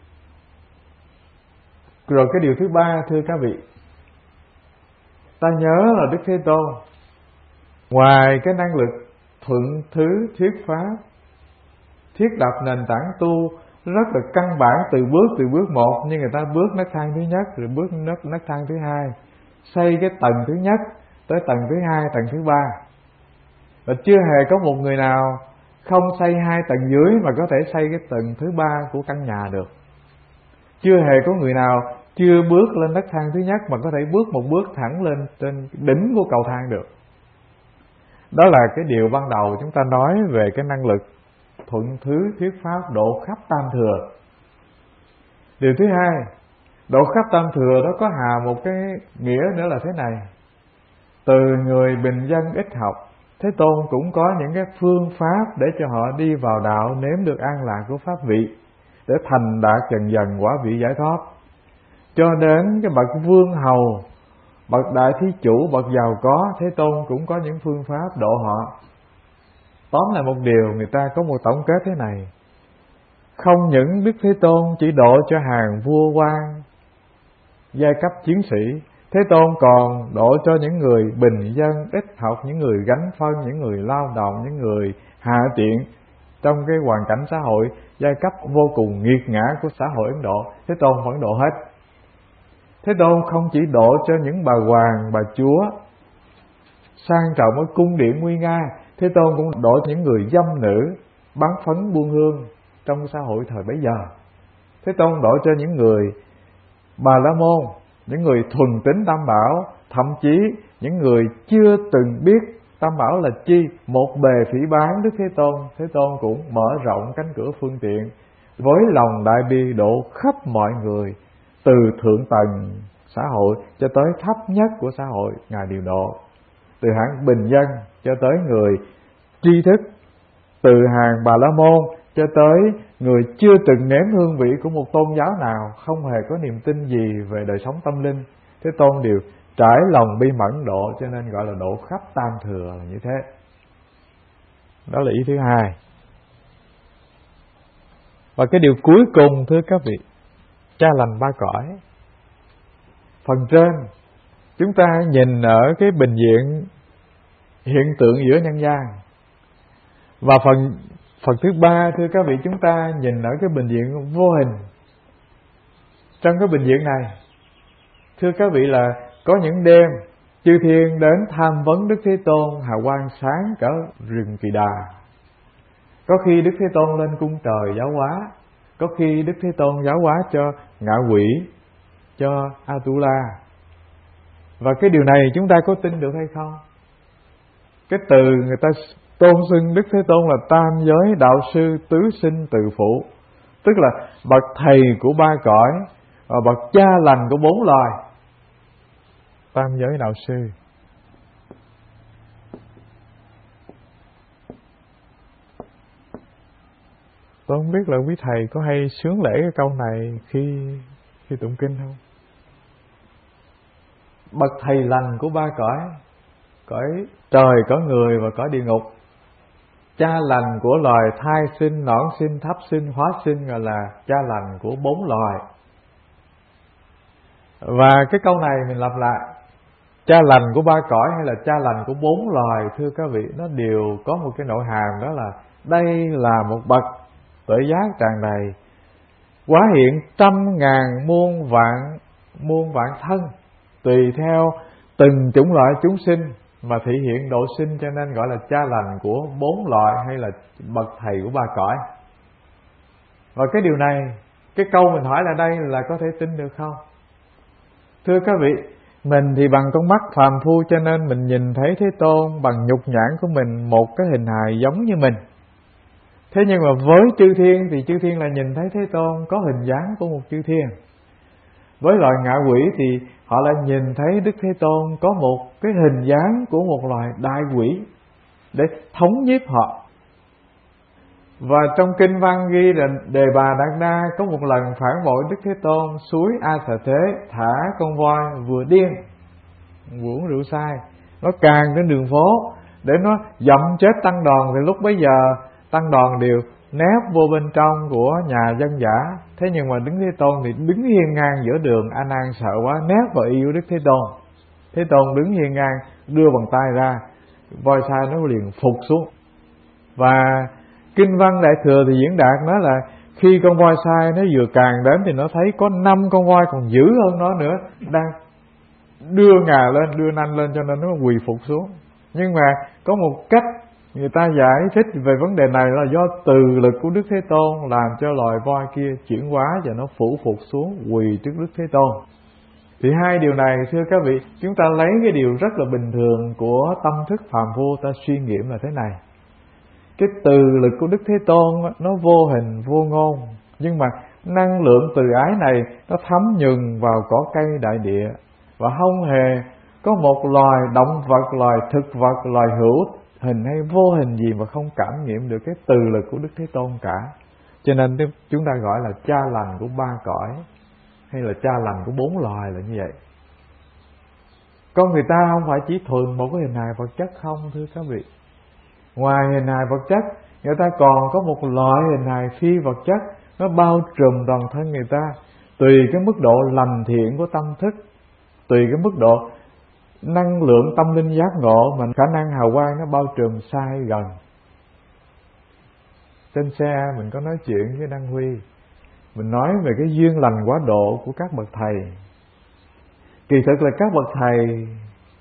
Rồi cái điều thứ ba, thưa các vị, ta nhớ là Đức Thế Tôn ngoài cái năng lực thuận thứ thuyết pháp, thiết lập nền tảng tu rất là căn bản từ bước từ bước một, như người ta bước nấc thang thứ nhất rồi bước nấc nấc thang thứ hai, xây cái tầng thứ nhất tới tầng thứ hai, tầng thứ ba, và chưa hề có một người nào không xây hai tầng dưới mà có thể xây cái tầng thứ ba của căn nhà được. Chưa hề có người nào chưa bước lên nấc thang thứ nhất mà có thể bước một bước thẳng lên trên đỉnh của cầu thang được. Đó là cái điều ban đầu chúng ta nói về cái năng lực thuận thứ thuyết pháp độ khắp tam thừa. Điều thứ hai, độ khắp tam thừa đó có hà một cái nghĩa nữa là thế này. từ người bình dân ít học, Thế Tôn cũng có những cái phương pháp để cho họ đi vào đạo, nếm được an lạc của pháp vị, để thành đạt dần dần quả vị giải thoát. Cho đến cái bậc vương hầu, bậc đại thí chủ, bậc giàu có, Thế Tôn cũng có những phương pháp độ họ. Tóm lại một điều, người ta có một tổng kết thế này: không những Đức Thế Tôn chỉ độ cho hàng vua quan, giai cấp chiến sĩ, Thế Tôn còn độ cho những người bình dân ít học, những người gánh phân, những người lao động, những người hạ tiện trong cái hoàn cảnh xã hội giai cấp vô cùng nghiệt ngã của xã hội Ấn Độ. Thế Tôn vẫn độ hết. Thế Tôn không chỉ độ cho những bà hoàng, bà chúa sang trọng ở cung điện nguy nga, Thế Tôn cũng độ những người dâm nữ bán phấn buôn hương trong xã hội thời bấy giờ. Thế Tôn độ cho những người Bà La Môn, những người thuần tín Tam Bảo, thậm chí những người chưa từng biết Tam Bảo là chi, một bề phỉ báng Đức Thế Tôn, Thế Tôn cũng mở rộng cánh cửa phương tiện với lòng đại bi độ khắp mọi người, từ thượng tầng xã hội cho tới thấp nhất của xã hội, Ngài điều độ. Từ hạng bình dân cho tới người tri thức, từ hàng Bà La Môn cho tới người chưa từng nếm hương vị của một tôn giáo nào, không hề có niềm tin gì về đời sống tâm linh, Thế Tôn đều trải lòng bi mẫn độ, cho nên gọi là độ khắp tam thừa là như thế. Đó là ý thứ hai. Và cái điều cuối cùng, thưa các vị, cha lành ba cõi. Phần trên chúng ta nhìn ở cái bình diện hiện tượng giữa nhân gian, và phần phần thứ ba, thưa các vị, chúng ta nhìn ở cái bình diện vô hình. Trong cái bình diện này, thưa các vị, là có những đêm chư thiên đến tham vấn Đức Thế Tôn hào quang sáng cỡ rừng Kỳ Đà. Có khi Đức Thế Tôn lên cung trời giáo hóa, có khi Đức Thế Tôn giáo hóa cho ngạ quỷ, cho Atula. Và cái điều này chúng ta có tin được hay không? Cái từ người ta tôn xưng Đức Thế Tôn là tam giới đạo sư tứ sinh từ phụ, tức là bậc thầy của ba cõi và bậc cha lành của bốn loài. Tam giới đạo sư. Tôi không biết là quý thầy có hay sướng lễ cái câu này khi khi tụng kinh không? Bậc thầy lành của ba cõi, cõi trời, cõi người và cõi địa ngục. Cha lành của loài thai sinh, nõn sinh, thấp sinh, hóa sinh, gọi là cha lành của bốn loài. Và cái câu này mình lặp lại: cha lành của ba cõi hay là cha lành của bốn loài, thưa các vị, nó đều có một cái nội hàm, đó là đây là một bậc tuệ giác tràn đầy, hóa hiện trăm ngàn muôn vạn muôn vạn thân, tùy theo từng chủng loại chúng sinh mà thị hiện độ sinh, cho nên gọi là cha lành của bốn loại hay là bậc thầy của ba cõi. Và cái điều này, cái câu mình hỏi là đây là có thể tin được không? Thưa các vị, mình thì bằng con mắt phàm phu, cho nên mình nhìn thấy Thế Tôn bằng nhục nhãn của mình, một cái hình hài giống như mình. Thế nhưng mà với chư thiên thì chư thiên là nhìn thấy Thế Tôn có hình dáng của một chư thiên. Với loài ngạ quỷ thì họ lại nhìn thấy Đức Thế Tôn có một cái hình dáng của một loài đại quỷ để thống nhiếp họ. Và trong kinh văn ghi là Đề Bà Đạt Đa có một lần phản bội Đức Thế Tôn, suối A Xà Thế thả con voi vừa điên vừa uống rượu sai, nó càng trên đường phố để nó dậm chết tăng đoàn. Thì lúc bấy giờ tăng đoàn đều nép vô bên trong của nhà dân giả. Thế nhưng mà Đức Thế Tôn thì đứng hiên ngang giữa đường. A Nan sợ quá nép vào yêu Đức Thế Tôn. Thế Tôn đứng hiên ngang đưa bàn tay ra, voi sai nó liền phục xuống. Và kinh văn Đại Thừa thì diễn đạt nói là khi con voi sai nó vừa càng đến thì nó thấy có năm con voi còn dữ hơn nó nữa đang đưa ngà lên, đưa nanh lên, cho nên nó quỳ phục xuống. Nhưng mà có một cách người ta giải thích về vấn đề này là do từ lực của Đức Thế Tôn làm cho loài voi kia chuyển hóa và nó phủ phục xuống quỳ trước Đức Thế Tôn. Thì hai điều này, thưa các vị, chúng ta lấy cái điều rất là bình thường của tâm thức phàm phu ta suy nghiệm là thế này: cái từ lực của Đức Thế Tôn nó vô hình vô ngôn, nhưng mà năng lượng từ ái này nó thấm nhuần vào cỏ cây đại địa, và không hề có một loài động vật, loài thực vật, loài hữu hình hay vô hình gì mà không cảm nghiệm được cái từ lực của Đức Thế Tôn cả. Cho nên chúng ta gọi là cha lành của ba cõi, hay là cha lành của bốn loài là như vậy. Con người ta không phải chỉ thuần một cái hình hài vật chất không, thưa các vị. Ngoài hình hài vật chất, người ta còn có một loại hình hài phi vật chất, nó bao trùm toàn thân người ta. Tùy cái mức độ lành thiện của tâm thức, tùy cái mức độ năng lượng tâm linh giác ngộ mà khả năng hào quang nó bao trùm xa hay gần. Trên xe mình có nói chuyện với Đăng Huy, mình nói về cái duyên lành quá độ của các bậc thầy. Kỳ thực là các bậc thầy,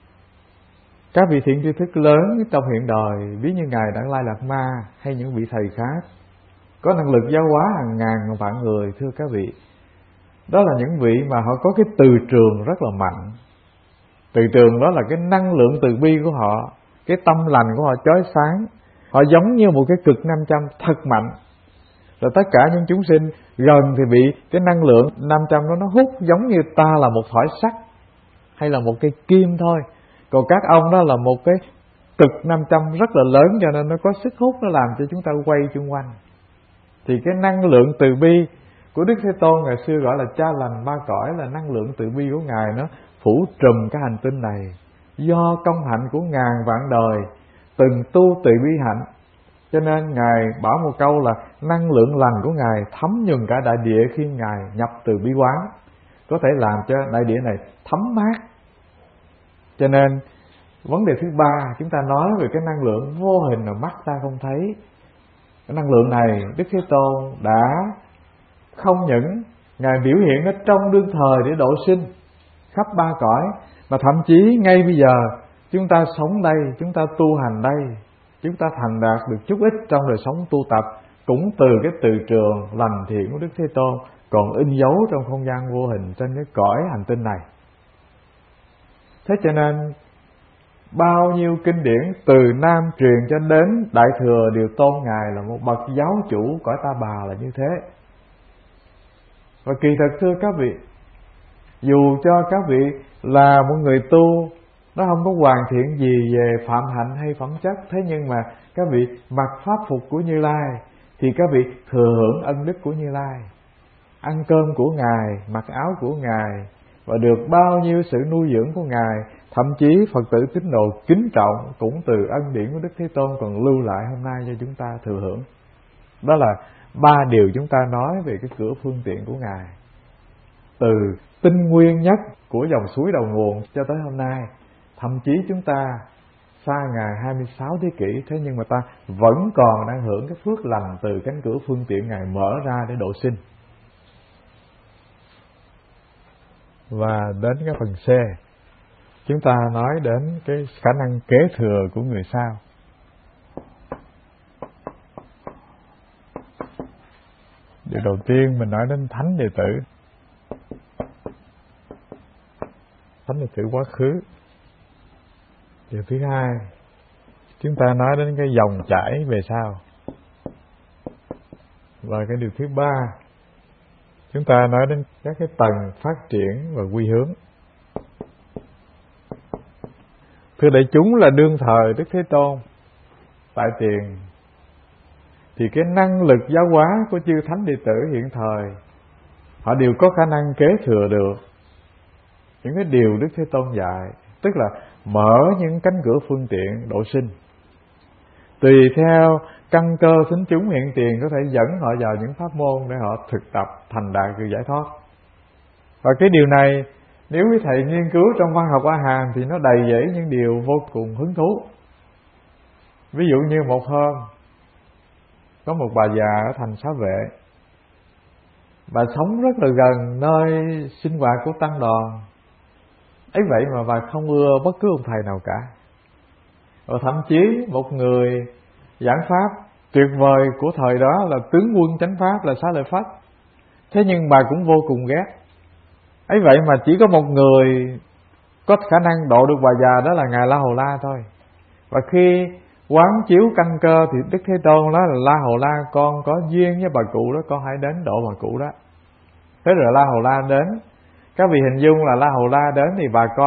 các vị thiện tri thức lớn trong hiện đời, ví như Ngài Đản Lai Lạt Ma hay những vị thầy khác, có năng lực giáo hóa hàng ngàn vạn người, thưa các vị. Đó là những vị mà họ có cái từ trường rất là mạnh. Từ trường đó là cái năng lượng từ bi của họ, cái tâm lành của họ chói sáng. Họ giống như một cái cực nam châm thật mạnh. Rồi tất cả những chúng sinh gần thì bị cái năng lượng nam châm đó nó hút, giống như ta là một thỏi sắt hay là một cây kim thôi. Còn các ông đó là một cái cực nam châm rất là lớn, cho nên nó có sức hút, nó làm cho chúng ta quay chung quanh. Thì cái năng lượng từ bi của Đức Thế Tôn ngày xưa gọi là cha lành ba cõi, là năng lượng từ bi của Ngài nó phủ trùm cái hành tinh này. Do công hạnh của ngàn vạn đời từng tu từ bi hạnh, cho nên Ngài bảo một câu là năng lượng lành của Ngài thấm nhuần cả đại địa khi Ngài nhập từ bi quán, có thể làm cho đại địa này thấm mát. Cho nên vấn đề thứ ba, chúng ta nói về cái năng lượng vô hình mà mắt ta không thấy. Cái năng lượng này Đức Thế Tôn đã không những Ngài biểu hiện nó trong đương thời để độ sinh khắp ba cõi, mà thậm chí ngay bây giờ chúng ta sống đây, chúng ta tu hành đây, chúng ta thành đạt được chút ít trong đời sống tu tập cũng từ cái từ trường lành thiện của Đức Thế Tôn còn in dấu trong không gian vô hình trên cái cõi hành tinh này. Thế cho nên bao nhiêu kinh điển từ Nam truyền cho đến Đại Thừa đều tôn Ngài là một bậc giáo chủ cõi Ta Bà là như thế. Và kỳ thực thưa các vị, dù cho các vị là một người tu, nó không có hoàn thiện gì về phạm hạnh hay phẩm chất, thế nhưng mà các vị mặc pháp phục của Như Lai thì các vị thừa hưởng ân đức của Như Lai, ăn cơm của Ngài, mặc áo của Ngài, và được bao nhiêu sự nuôi dưỡng của Ngài. Thậm chí Phật tử tín đồ kính trọng cũng từ ân điển của Đức Thế Tôn còn lưu lại hôm nay cho chúng ta thừa hưởng. Đó là ba điều chúng ta nói về cái cửa phương tiện của Ngài, từ tinh nguyên nhất của dòng suối đầu nguồn cho tới hôm nay. Thậm chí chúng ta xa Ngài hai mươi sáu thế kỷ, thế nhưng mà ta vẫn còn đang hưởng cái phước lành từ cánh cửa phương tiện Ngài mở ra để độ sinh. Và đến cái phần C, chúng ta nói đến cái khả năng kế thừa của người sau. Điều đầu tiên mình nói đến thánh đệ tử. Thánh đệ tử quá khứ. Điều thứ hai, chúng ta nói đến cái dòng chảy về sau. Và cái điều thứ ba, chúng ta nói đến các cái tầng phát triển và quy hướng. Thưa đại chúng, là đương thời Đức Thế Tôn tại tiền thì cái năng lực giáo hóa của chư thánh đệ tử hiện thời, họ đều có khả năng kế thừa được những cái điều Đức Thế Tôn dạy, tức là mở những cánh cửa phương tiện độ sinh. Tùy theo căn cơ thính chúng hiện tiền có thể dẫn họ vào những pháp môn để họ thực tập thành đạt sự giải thoát. Và cái điều này nếu quý thầy nghiên cứu trong văn học A Hàm thì nó đầy dẫy những điều vô cùng hứng thú. Ví dụ như một hôm có một bà già ở thành Xá Vệ, bà sống rất là gần nơi sinh hoạt của tăng đoàn. Ấy vậy mà bà không ưa bất cứ ông thầy nào cả. Và thậm chí một người giảng pháp tuyệt vời của thời đó là tướng quân chánh pháp là Xá Lợi Phất, thế nhưng bà cũng vô cùng ghét. Ấy vậy mà chỉ có một người có khả năng độ được bà già, đó là Ngài La Hầu La thôi. Và khi quán chiếu căn cơ thì Đức Thế Tôn nói là La Hầu La, con có duyên với bà cụ đó, con hãy đến độ bà cụ đó. Thế rồi La Hầu La đến. Các vị hình dung là La Hầu La đến thì bà coi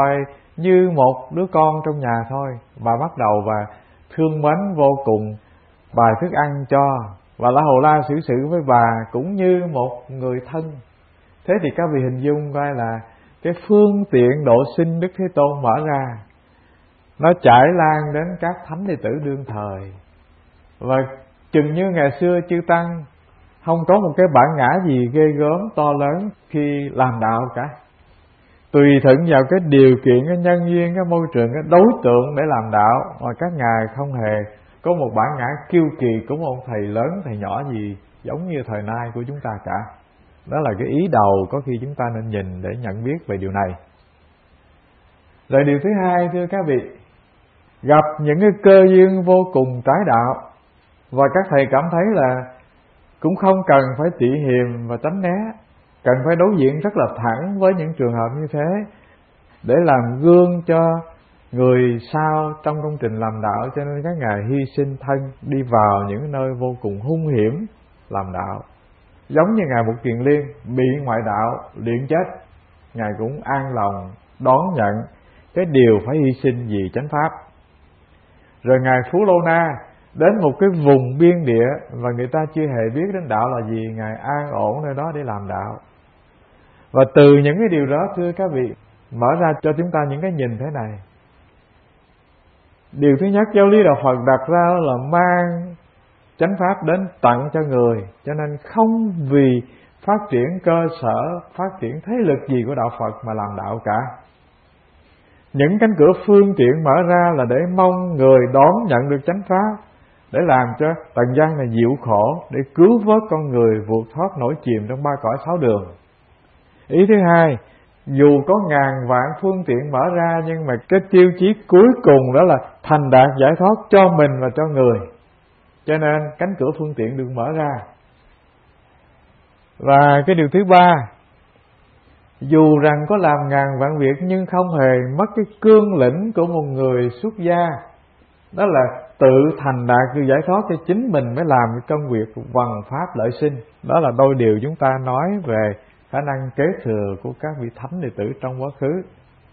như một đứa con trong nhà thôi. Bà bắt đầu và thương mến vô cùng, bài thức ăn cho, và La Hầu La xử sự với bà cũng như một người thân. Thế thì các vị hình dung coi là cái phương tiện độ sinh Đức Thế Tôn mở ra, nó trải lan đến các thánh đệ tử đương thời. Và chừng như ngày xưa chư Tăng không có một cái bản ngã gì ghê gớm to lớn khi làm đạo cả. Tùy thuận vào cái điều kiện, cái nhân duyên, cái môi trường, cái đối tượng để làm đạo, mà các ngài không hề có một bản ngã kiêu kỳ của một thầy lớn, thầy nhỏ gì giống như thời nay của chúng ta cả. Đó là cái ý đầu có khi chúng ta nên nhìn để nhận biết về điều này. Rồi điều thứ hai, thưa các vị, gặp những cái cơ duyên vô cùng trái đạo, và các thầy cảm thấy là cũng không cần phải tị hiềm và tránh né, cần phải đối diện rất là thẳng với những trường hợp như thế, để làm gương cho người sau trong công trình làm đạo. Cho nên các ngài hy sinh thân đi vào những nơi vô cùng hung hiểm làm đạo. Giống như ngài Mục Kiền Liên bị ngoại đạo luyện chết, ngài cũng an lòng đón nhận cái điều phải hy sinh vì chánh pháp. Rồi ngài Phú Lô Na đến một cái vùng biên địa và người ta chưa hề biết đến đạo là gì, ngài an ổn nơi đó để làm đạo. Và từ những cái điều đó, thưa các vị, mở ra cho chúng ta những cái nhìn thế này. Điều thứ nhất, giáo lý đạo Phật đặt ra là mang chánh pháp đến tặng cho người, cho nên không vì phát triển cơ sở, phát triển thế lực gì của đạo Phật mà làm đạo cả. Những cánh cửa phương tiện mở ra là để mong người đón nhận được chánh pháp, để làm cho trần gian này dịu khổ, để cứu vớt con người vượt thoát nổi chìm trong ba cõi sáu đường. Ý thứ hai, dù có ngàn vạn phương tiện mở ra, nhưng mà cái tiêu chí cuối cùng đó là thành đạt giải thoát cho mình và cho người. Cho nên cánh cửa phương tiện được mở ra. Và cái điều thứ ba, dù rằng có làm ngàn vạn việc nhưng không hề mất cái cương lĩnh của một người xuất gia, đó là tự thành đạt sự giải thoát cho chính mình mới làm cái công việc hoằng pháp lợi sinh. Đó là đôi điều chúng ta nói về khả năng kế thừa của các vị thánh đệ tử trong quá khứ.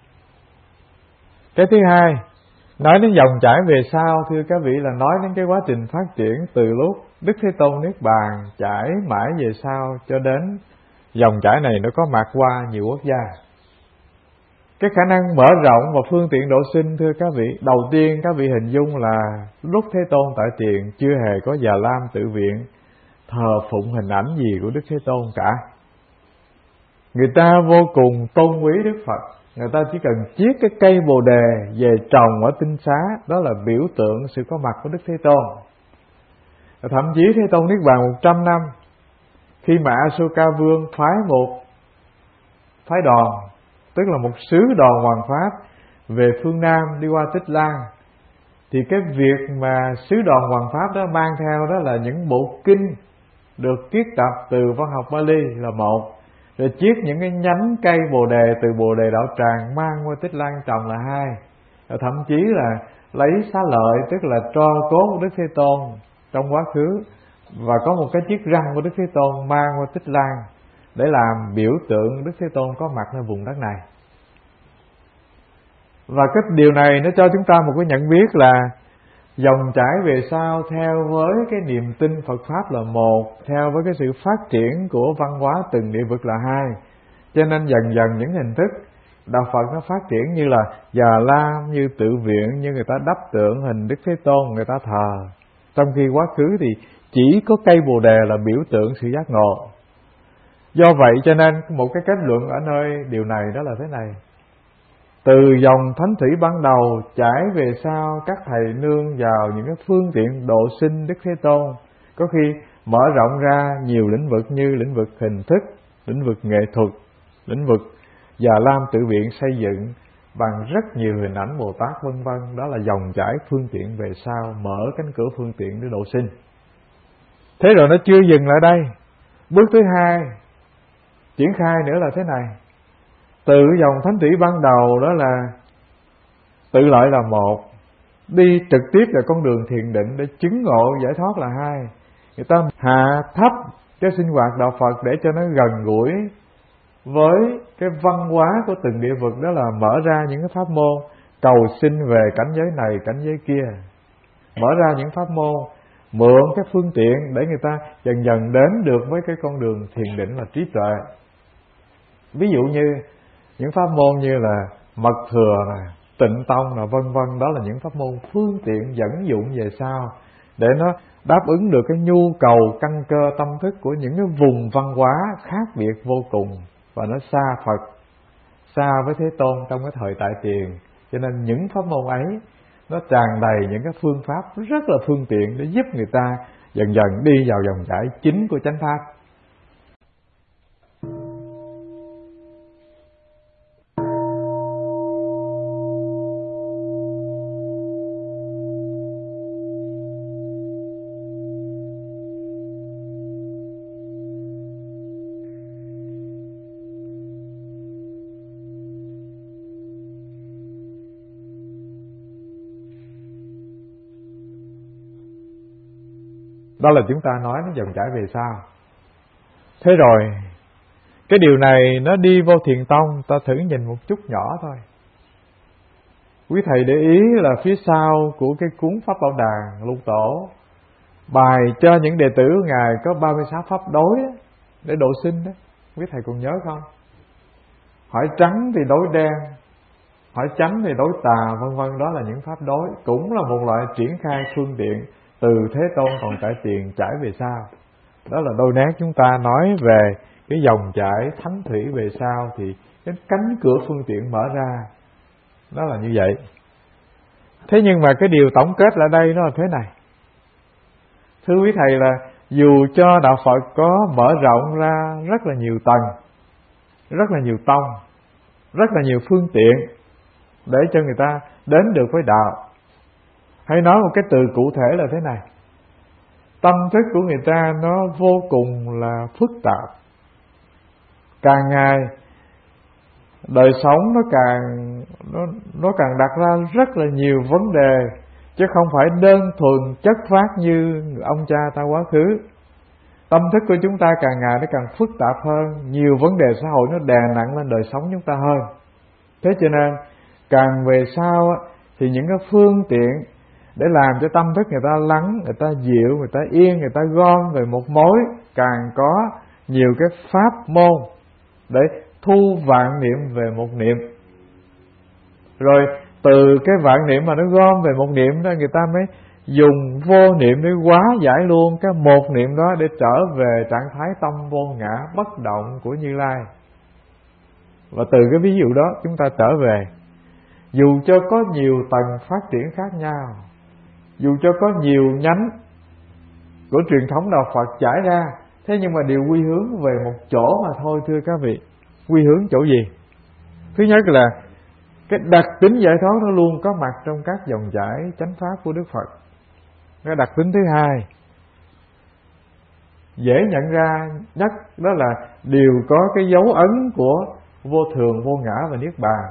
Cái thứ hai, nói đến dòng chảy về sau, thưa các vị, là nói đến cái quá trình phát triển từ lúc Đức Thế Tôn Niết Bàn chảy mãi về sau cho đến dòng chảy này nó có mặt qua nhiều quốc gia. Cái khả năng mở rộng và phương tiện độ sinh, thưa các vị, đầu tiên các vị hình dung là lúc Thế Tôn tại tiền chưa hề có Già Lam tự viện thờ phụng hình ảnh gì của Đức Thế Tôn cả. Người ta vô cùng tôn quý Đức Phật, người ta chỉ cần chiết cái cây bồ đề về trồng ở tinh xá, đó là biểu tượng sự có mặt của Đức Thế Tôn. Thậm chí Thế Tôn Niết Bàn một trăm năm, khi mà Asoka Vương phái một phái đoàn, tức là một sứ đoàn hoàng pháp về phương Nam đi qua Tích Lan, thì cái việc mà sứ đoàn hoàng pháp đó mang theo đó là những bộ kinh được kiết tập từ văn học Bali là một, rồi chiết những cái nhánh cây bồ đề từ bồ đề đạo tràng mang qua Tích Lan trồng là hai, rồi thậm chí là lấy xá lợi, tức là tro cốt của Đức Thế Tôn trong quá khứ, và có một cái chiếc răng của Đức Thế Tôn mang qua Tích Lan để làm biểu tượng Đức Thế Tôn có mặt nơi vùng đất này. Và cái điều này nó cho chúng ta một cái nhận biết là dòng chảy về sau theo với cái niềm tin Phật Pháp là một, theo với cái sự phát triển của văn hóa từng địa vực là hai. Cho nên dần dần những hình thức đạo Phật nó phát triển như là Già Lam, như tự viện, như người ta đắp tượng hình Đức Thế Tôn người ta thờ. Trong khi quá khứ thì chỉ có cây bồ đề là biểu tượng sự giác ngộ. Do vậy cho nên một cái kết luận ở nơi điều này đó là thế này: từ dòng thánh thủy ban đầu trải về sau, các thầy nương vào những cái phương tiện độ sinh Đức Thế Tôn, có khi mở rộng ra nhiều lĩnh vực như lĩnh vực hình thức, lĩnh vực nghệ thuật, lĩnh vực Già Lam tự viện xây dựng bằng rất nhiều hình ảnh Bồ Tát vân vân. Đó là dòng chảy phương tiện về sau, mở cánh cửa phương tiện để độ sinh. Thế rồi nó chưa dừng lại đây. Bước thứ hai triển khai nữa là thế này: từ dòng thánh thủy ban đầu đó là tự lợi là một, đi trực tiếp là con đường thiền định để chứng ngộ giải thoát là hai. Người ta hạ thấp cái sinh hoạt đạo Phật để cho nó gần gũi với cái văn hóa của từng địa vực, đó là mở ra những cái pháp môn cầu xin về cảnh giới này cảnh giới kia, mở ra những pháp môn, mượn cái phương tiện để người ta dần dần đến được với cái con đường thiền định là trí tuệ. Ví dụ như những pháp môn như là mật thừa nè, tịnh tông nè, vân vân, đó là những pháp môn phương tiện dẫn dụng về sau để nó đáp ứng được cái nhu cầu căn cơ tâm thức của những cái vùng văn hóa khác biệt vô cùng, và nó xa Phật, xa với Thế Tôn trong cái thời Tại Tiền. Cho nên những pháp môn ấy nó tràn đầy những cái phương pháp rất là phương tiện để giúp người ta dần dần đi vào dòng chảy chính của chánh pháp. Đó là chúng ta nói nó dòng chảy về sau. Thế rồi cái điều này nó đi vô thiền tông, ta thử nhìn một chút nhỏ thôi. Quý thầy để ý là phía sau của cái cuốn Pháp Bảo Đàn Lưu Tổ bài cho những đệ tử của Ngài có ba mươi sáu pháp đối đó, để độ sinh đó. Quý thầy còn nhớ không? Hỏi trắng thì đối đen, hỏi chánh thì đối tà, vân vân. Đó là những pháp đối, cũng là một loại triển khai phương tiện từ Thế Tôn còn Tại Tiền trải về sau. Đó là đôi nét chúng ta nói về cái dòng chảy thánh thủy về sau, thì cái cánh cửa phương tiện mở ra, đó là như vậy. Thế nhưng mà cái điều tổng kết lại đây nó là thế này. Thưa quý thầy, là dù cho đạo Phật có mở rộng ra rất là nhiều tầng, rất là nhiều tông, rất là nhiều phương tiện để cho người ta đến được với đạo, hay nói một cái từ cụ thể là thế này: tâm thức của người ta nó vô cùng là phức tạp. Càng ngày đời sống nó càng nó, nó càng đặt ra rất là nhiều vấn đề, chứ không phải đơn thuần chất phát như ông cha ta quá khứ. Tâm thức của chúng ta càng ngày nó càng phức tạp hơn, nhiều vấn đề xã hội nó đè nặng lên đời sống chúng ta hơn. Thế cho nên càng về sau thì những cái phương tiện để làm cho tâm thức người ta lắng, người ta dịu, người ta yên, người ta gom về một mối, càng có nhiều cái pháp môn để thu vạn niệm về một niệm. Rồi từ cái vạn niệm mà nó gom về một niệm đó, người ta mới dùng vô niệm để hóa giải luôn cái một niệm đó, để trở về trạng thái tâm vô ngã bất động của Như Lai. Và từ cái ví dụ đó chúng ta trở về, dù cho có nhiều tầng phát triển khác nhau, dù cho có nhiều nhánh của truyền thống đạo Phật trải ra, thế nhưng mà đều quy hướng về một chỗ mà thôi thưa các vị. Quy hướng chỗ gì? Thứ nhất là cái đặc tính giải thoát nó luôn có mặt trong các dòng chảy chánh pháp của Đức Phật. Cái đặc tính thứ hai dễ nhận ra nhất, đó là đều có cái dấu ấn của vô thường, vô ngã và niết bàn.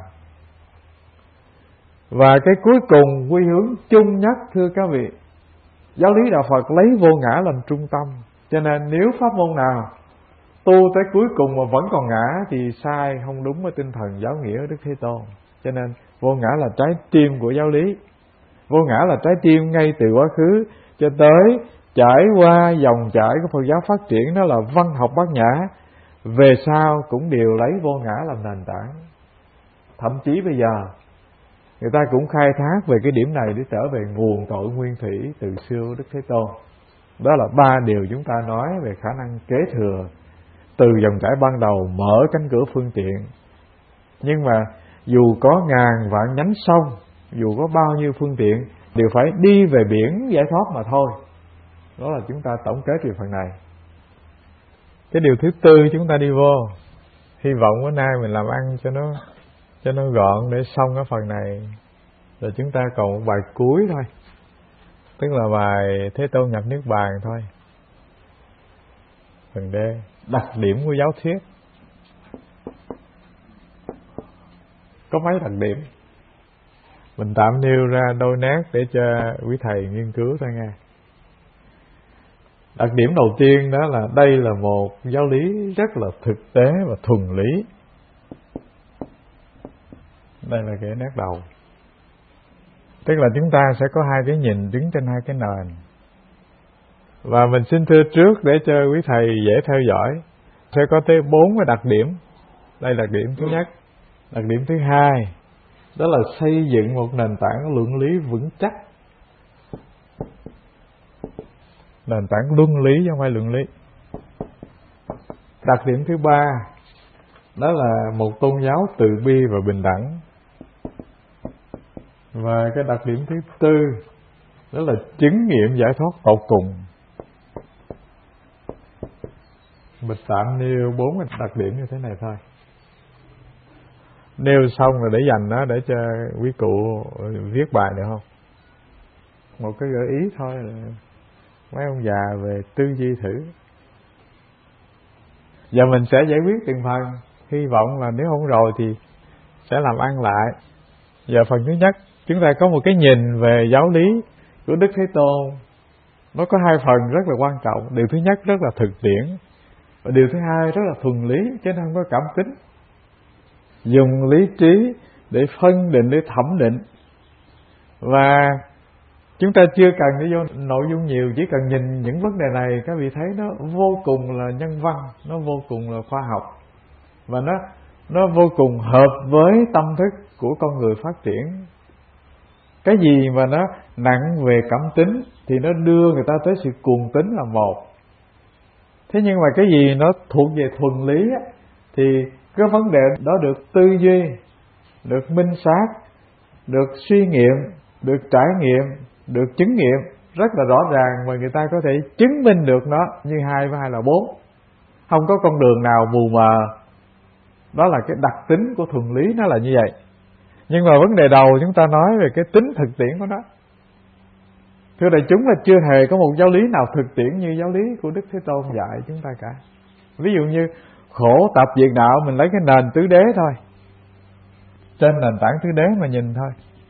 Và cái cuối cùng quy hướng chung nhất thưa các vị, giáo lý đạo Phật lấy vô ngã làm trung tâm. Cho nên nếu pháp môn nào tu tới cuối cùng mà vẫn còn ngã thì sai, không đúng với tinh thần giáo nghĩa của Đức Thế Tôn. Cho nên vô ngã là trái tim của giáo lý. Vô ngã là trái tim ngay từ quá khứ cho tới trải qua dòng chảy của Phật giáo phát triển, đó là văn học bát nhã. Về sau cũng đều lấy vô ngã làm nền tảng. Thậm chí bây giờ người ta cũng khai thác về cái điểm này để trở về nguồn cội nguyên thủy từ xưa của Đức Thế Tôn. Đó là ba điều chúng ta nói về khả năng kế thừa từ dòng chảy ban đầu, mở cánh cửa phương tiện. Nhưng mà dù có ngàn vạn nhánh sông, dù có bao nhiêu phương tiện, đều phải đi về biển giải thoát mà thôi. Đó là chúng ta tổng kết về phần này. Cái điều thứ tư chúng ta đi vô, hy vọng bữa nay mình làm ăn cho nó cho nó gọn để xong cái phần này. Rồi chúng ta còn một bài cuối thôi, tức là bài Thế Tôn nhập Niết Bàn thôi. Phần D, đặc điểm của giáo thuyết. Có mấy đặc điểm, mình tạm nêu ra đôi nét để cho quý thầy nghiên cứu thôi nghe. Đặc điểm đầu tiên đó là đây là một giáo lý rất là thực tế và thuần lý. Đây là cái nét đầu. Tức là chúng ta sẽ có hai cái nhìn đứng trên hai cái nền. Và mình xin thưa trước để cho quý thầy dễ theo dõi, sẽ có tới bốn cái đặc điểm. Đây là đặc điểm thứ nhất. Đặc điểm thứ hai, đó là xây dựng một nền tảng luận lý vững chắc. Nền tảng luân lý chứ không phải luận lý. Đặc điểm thứ ba, đó là một tôn giáo từ bi và bình đẳng. Và cái đặc điểm thứ tư, đó là chứng nghiệm giải thoát tột cùng. Mình tạm nêu bốn cái đặc điểm như thế này thôi. Nêu xong rồi để dành nó để cho quý cụ viết bài được không? Một cái gợi ý thôi, mấy ông già về tư duy thử. Giờ mình sẽ giải quyết từng phần. Hy vọng là nếu không rồi thì sẽ làm ăn lại. Giờ phần thứ nhất, chúng ta có một cái nhìn về giáo lý của Đức Thế Tôn. Nó có hai phần rất là quan trọng. Điều thứ nhất rất là thực tiễn, và điều thứ hai rất là thuần lý, chứ không có cảm tính. Dùng lý trí để phân định, để thẩm định. Và chúng ta chưa cần đi vô nội dung nhiều, chỉ cần nhìn những vấn đề này, các vị thấy nó vô cùng là nhân văn, nó vô cùng là khoa học, và nó nó vô cùng hợp với tâm thức của con người phát triển. Cái gì mà nó nặng về cảm tính thì nó đưa người ta tới sự cuồng tín là một. Thế nhưng mà cái gì nó thuộc về thuần lý á, thì cái vấn đề đó được tư duy, được minh sát, được suy nghiệm, được trải nghiệm, được chứng nghiệm rất là rõ ràng, và người ta có thể chứng minh được nó như hai với hai là bốn. Không có con đường nào mù mờ. Đó là cái đặc tính của thuần lý, nó là như vậy. Nhưng mà vấn đề đầu chúng ta nói về cái tính thực tiễn của nó. Thưa đại chúng, là chưa hề có một giáo lý nào thực tiễn như giáo lý của Đức Thế Tôn dạy chúng ta cả. Ví dụ như khổ tập diệt đạo, mình lấy cái nền tứ đế thôi, trên nền tảng tứ đế mà nhìn thôi,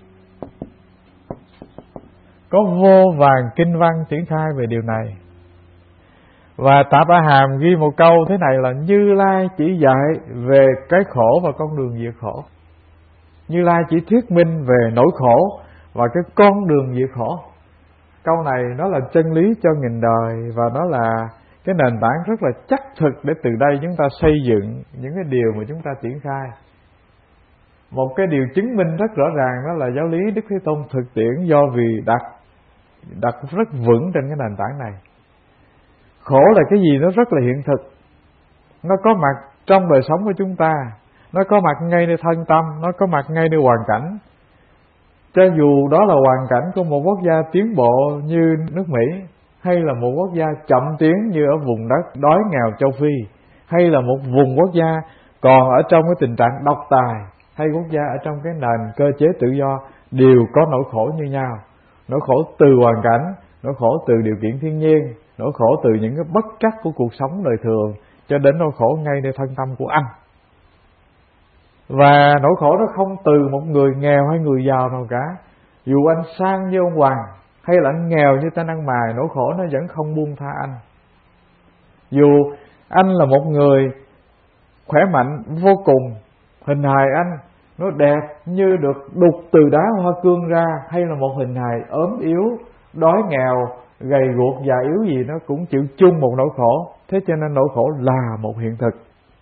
có vô vàn kinh văn triển khai về điều này. Và Tạp A Hàm ghi một câu thế này là Như Lai chỉ dạy về cái khổ và con đường diệt khổ. Như Lai chỉ thuyết minh về nỗi khổ và cái con đường diệt khổ. Câu này nó là chân lý cho nghìn đời, và nó là cái nền tảng rất là chắc thực để từ đây chúng ta xây dựng những cái điều mà chúng ta triển khai. Một cái điều chứng minh rất rõ ràng đó là giáo lý Đức Thế Tôn thực tiễn, do vì đặt đặt rất vững trên cái nền tảng này. Khổ là cái gì nó rất là hiện thực, nó có mặt trong đời sống của chúng ta, nó có mặt ngay nơi thân tâm, nó có mặt ngay nơi hoàn cảnh. Cho dù đó là hoàn cảnh của một quốc gia tiến bộ như nước Mỹ, hay là một quốc gia chậm tiến như ở vùng đất đói nghèo châu Phi, hay là một vùng quốc gia còn ở trong cái tình trạng độc tài, hay quốc gia ở trong cái nền cơ chế tự do, đều có nỗi khổ như nhau. Nỗi khổ từ hoàn cảnh, nỗi khổ từ điều kiện thiên nhiên, nỗi khổ từ những cái bất trắc của cuộc sống đời thường, cho đến nỗi khổ ngay nơi thân tâm của anh. Và nỗi khổ nó không từ một người nghèo hay người giàu nào cả. Dù anh sang như ông hoàng, hay là anh nghèo như tên ăn mày, nỗi khổ nó vẫn không buông tha anh. Dù anh là một người khỏe mạnh vô cùng, hình hài anh nó đẹp như được đục từ đá hoa cương ra, hay là một hình hài ốm yếu, đói nghèo, gầy guộc, già yếu gì, nó cũng chịu chung một nỗi khổ. Thế cho nên nỗi khổ là một hiện thực.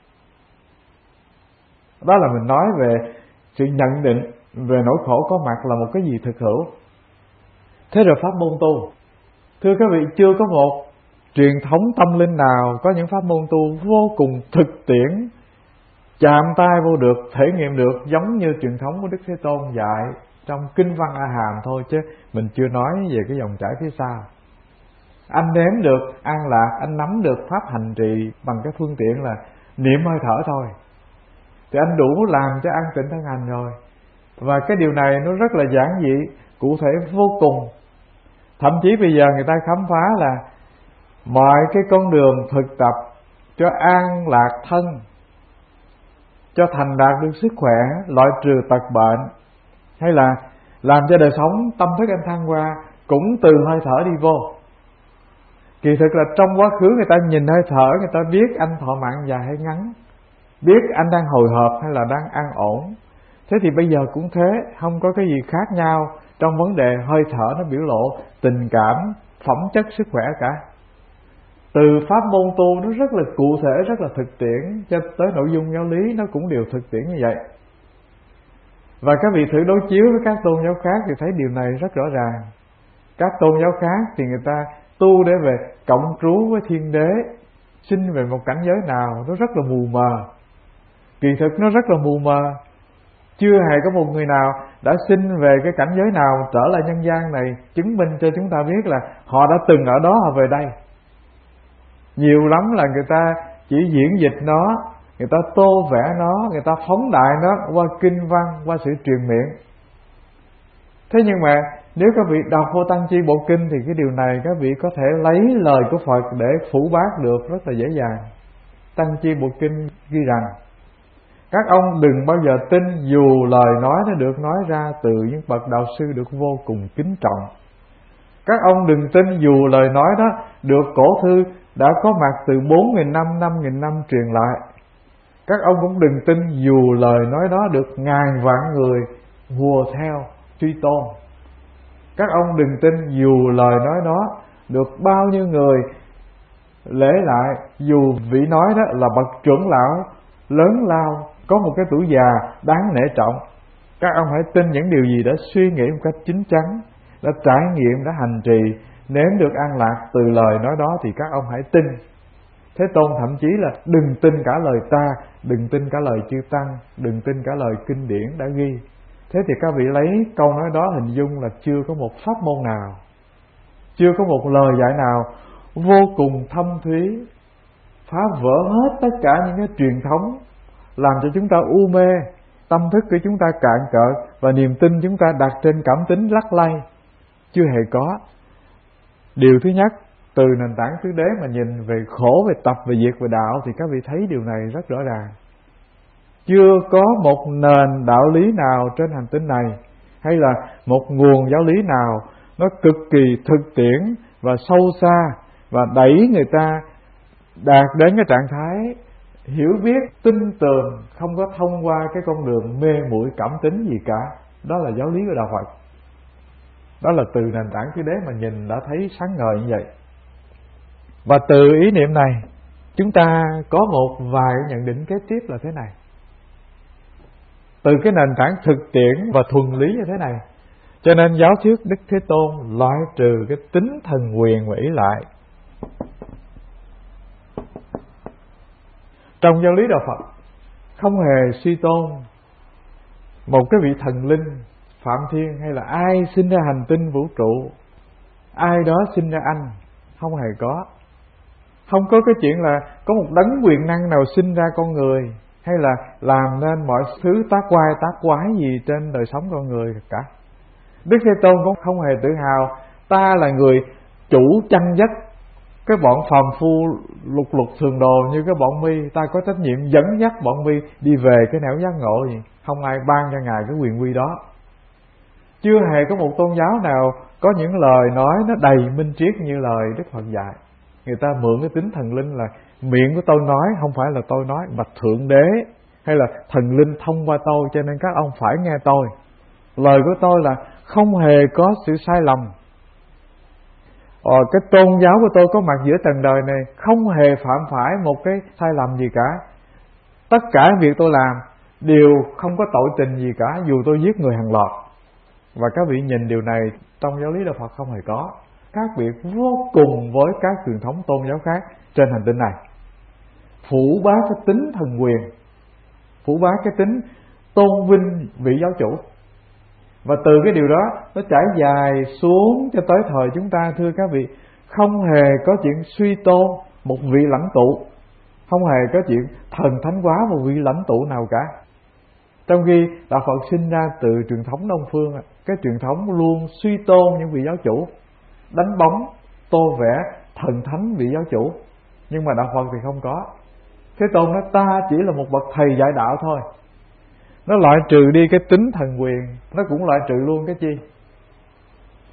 Đó là mình nói về sự nhận định về nỗi khổ có mặt là một cái gì thực hữu. Thế rồi pháp môn tu, thưa các vị, chưa có một truyền thống tâm linh nào có những pháp môn tu vô cùng thực tiễn, chạm tay vô được, thể nghiệm được, giống như truyền thống của Đức Thế Tôn dạy trong Kinh Văn A Hàm thôi, chứ mình chưa nói về cái dòng chảy phía sau. Anh nếm được an lạc, anh nắm được pháp hành trì bằng cái phương tiện là niệm hơi thở thôi, thì anh đủ làm cho an tịnh thân hành rồi. Và cái điều này nó rất là giản dị, cụ thể vô cùng. Thậm chí bây giờ người ta khám phá là mọi cái con đường thực tập cho an lạc thân, cho thành đạt được sức khỏe, loại trừ tật bệnh, hay là làm cho đời sống tâm thức anh thăng hoa, cũng từ hơi thở đi vô. Kỳ thực là trong quá khứ người ta nhìn hơi thở, người ta biết anh thọ mạng dài hay ngắn, biết anh đang hồi hộp hay là đang an ổn. Thế thì bây giờ cũng thế, không có cái gì khác nhau trong vấn đề hơi thở nó biểu lộ tình cảm, phẩm chất sức khỏe cả. Từ pháp môn tu nó rất là cụ thể, rất là thực tiễn, cho tới nội dung giáo lý nó cũng đều thực tiễn như vậy. Và các vị thử đối chiếu với các tôn giáo khác thì thấy điều này rất rõ ràng. Các tôn giáo khác thì người ta tu để về cộng trú với thiên đế, sinh về một cảnh giới nào nó rất là mù mờ. Kỳ thực nó rất là mù mờ. Chưa hề có một người nào đã sinh về cái cảnh giới nào trở lại nhân gian này chứng minh cho chúng ta biết là họ đã từng ở đó, họ về đây. Nhiều lắm là người ta chỉ diễn dịch nó, người ta tô vẽ nó, người ta phóng đại nó qua kinh văn, qua sự truyền miệng. Thế nhưng mà nếu các vị đọc vô Tăng Chi Bộ Kinh thì cái điều này các vị có thể lấy lời của Phật để phủ bác được rất là dễ dàng. Tăng Chi Bộ Kinh ghi rằng: các ông đừng bao giờ tin dù lời nói nó được nói ra từ những bậc đạo sư được vô cùng kính trọng. Các ông đừng tin dù lời nói đó được cổ thư đã có mặt từ bốn nghìn năm, năm nghìn năm truyền lại. Các ông cũng đừng tin dù lời nói đó được ngàn vạn người hùa theo truy tôn. Các ông đừng tin dù lời nói đó được bao nhiêu người lễ lại, dù vị nói đó là bậc trưởng lão lớn lao, có một cái tuổi già đáng nể trọng. Các ông hãy tin những điều gì đã suy nghĩ một cách chín chắn, đã trải nghiệm, đã hành trì, nếm được an lạc từ lời nói đó thì các ông hãy tin. Thế Tôn thậm chí là đừng tin cả lời ta, đừng tin cả lời chư Tăng, đừng tin cả lời kinh điển đã ghi. Thế thì các vị lấy câu nói đó hình dung là chưa có một pháp môn nào, chưa có một lời dạy nào vô cùng thâm thúy, phá vỡ hết tất cả những cái truyền thống, làm cho chúng ta u mê, tâm thức của chúng ta cạn cợt và niềm tin chúng ta đặt trên cảm tính lắc lay. Chưa hề có. Điều thứ nhất, từ nền tảng tứ đế mà nhìn về khổ, về tập, về diệt, về đạo thì các vị thấy điều này rất rõ ràng. Chưa có một nền đạo lý nào trên hành tinh này, hay là một nguồn giáo lý nào nó cực kỳ thực tiễn và sâu xa và đẩy người ta đạt đến cái trạng thái hiểu biết, tin tưởng, không có thông qua cái con đường mê muội cảm tính gì cả. Đó là giáo lý của Đạo Phật. Đó là từ nền tảng tứ đế mà nhìn đã thấy sáng ngời như vậy. Và từ ý niệm này chúng ta có một vài nhận định kế tiếp là thế này. Từ cái nền tảng thực tiễn và thuần lý như thế này, cho nên giáo thuyết Đức Thế Tôn loại trừ cái tính thần quyền và ý lại. Trong giáo lý Đạo Phật không hề suy tôn một cái vị thần linh Phạm Thiên hay là ai sinh ra hành tinh vũ trụ, ai đó sinh ra anh, không hề có. Không có cái chuyện là có một đấng quyền năng nào sinh ra con người, hay là làm nên mọi thứ tác quái tác quái gì trên đời sống con người cả. Đức Thế Tôn cũng không hề tự hào ta là người chủ chăn dắt cái bọn phàm phu lục lục thường đồ như cái bọn mi, ta có trách nhiệm dẫn dắt bọn mi đi về cái nẻo giác ngộ gì. Không ai ban cho Ngài cái quyền uy đó. Chưa hề có một tôn giáo nào có những lời nói nó đầy minh triết như lời Đức Phật dạy. Người ta mượn cái tính thần linh là miệng của tôi nói, không phải là tôi nói, mà Thượng Đế hay là thần linh thông qua tôi, cho nên các ông phải nghe tôi. Lời của tôi là không hề có sự sai lầm. Ờ, cái tôn giáo của tôi có mặt giữa trần đời này không hề phạm phải một cái sai lầm gì cả. Tất cả việc tôi làm đều không có tội tình gì cả, dù tôi giết người hàng loạt. Và các vị nhìn điều này trong giáo lý Đạo Phật không hề có. Khác biệt vô cùng với các truyền thống tôn giáo khác trên hành tinh này. Phủ bá cái tính thần quyền, phủ bá cái tính tôn vinh vị giáo chủ. Và từ cái điều đó nó trải dài xuống cho tới thời chúng ta, thưa các vị, không hề có chuyện suy tôn một vị lãnh tụ, không hề có chuyện thần thánh hóa một vị lãnh tụ nào cả. Trong khi Đạo Phật sinh ra từ truyền thống Đông Phương, cái truyền thống luôn suy tôn những vị giáo chủ, đánh bóng, tô vẽ thần thánh vị giáo chủ. Nhưng mà Đạo Phật thì không có. Thế Tôn nói ta chỉ là một bậc thầy dạy đạo thôi. Nó loại trừ đi cái tính thần quyền, nó cũng loại trừ luôn cái chi?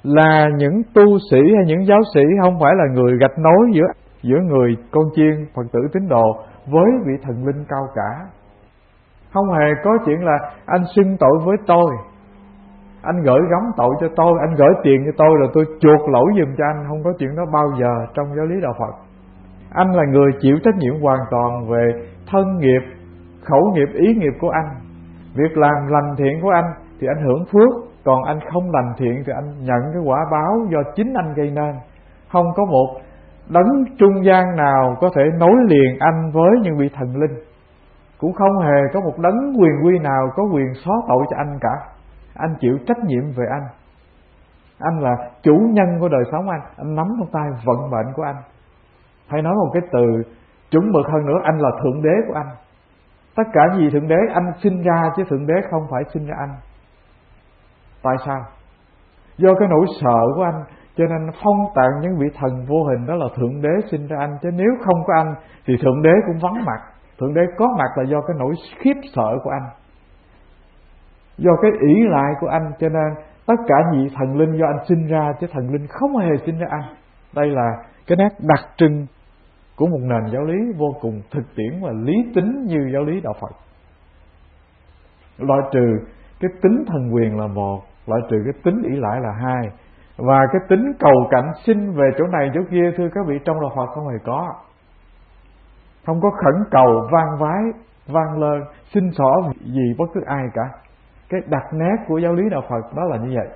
là những tu sĩ hay những giáo sĩ không phải là người gạch nối giữa giữa người con chiên Phật tử tín đồ với vị thần linh cao cả. Không hề có chuyện là anh xưng tội với tôi, anh gửi gắm tội cho tôi, anh gửi tiền cho tôi rồi tôi chuộc lỗi giùm cho anh. Không có chuyện đó bao giờ trong giáo lý đạo Phật. Anh là người chịu trách nhiệm hoàn toàn về thân nghiệp, khẩu nghiệp, ý nghiệp của anh. Việc làm lành thiện của anh thì anh hưởng phước, còn anh không lành thiện thì anh nhận cái quả báo do chính anh gây nên. Không có một đấng trung gian nào có thể nối liền anh với những vị thần linh, cũng không hề có một đấng quyền quy nào có quyền xóa tội cho anh cả. Anh chịu trách nhiệm về anh. Anh là chủ nhân của đời sống anh, anh nắm trong tay vận mệnh của anh. Hay nói một cái từ chuẩn mực hơn nữa, anh là thượng đế của anh. Tất cả gì thượng đế, anh sinh ra chứ thượng đế không phải sinh ra anh. Tại sao? Do cái nỗi sợ của anh cho nên phong tặng những vị thần vô hình đó là thượng đế sinh ra anh. Chứ nếu không có anh thì thượng đế cũng vắng mặt. Thượng đế có mặt là do cái nỗi khiếp sợ của anh, do cái ỷ lại của anh, cho nên tất cả vị thần linh do anh sinh ra chứ thần linh không hề sinh ra anh. Đây là cái nét đặc trưng của một nền giáo lý vô cùng thực tiễn và lý tính như giáo lý đạo Phật. Loại trừ cái tính thần quyền là một, loại trừ cái tính ỷ lại là hai, và cái tính cầu cạnh xin về chỗ này chỗ kia, thưa các vị, trong đạo Phật không hề có. Không có khẩn cầu van vái van lơn xin xỏ gì bất cứ ai cả. Cái đặc nét của giáo lý đạo Phật đó là như vậy.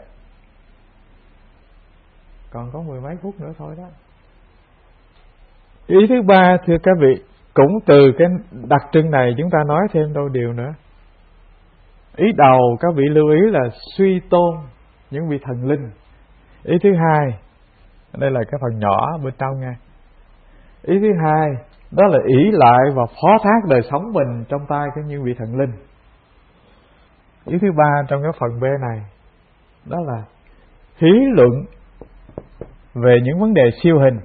Còn có mười mấy phút nữa thôi đó. Ý thứ ba, thưa các vị, cũng từ cái đặc trưng này chúng ta nói thêm đôi điều nữa. Ý đầu các vị lưu ý là suy tôn những vị thần linh. Ý thứ hai, đây là cái phần nhỏ bên trong nha. Ý thứ hai đó là ỷ lại và phó thác đời sống mình trong tay của những vị thần linh. Ý thứ ba trong cái phần B này đó là thí luận về những vấn đề siêu hình.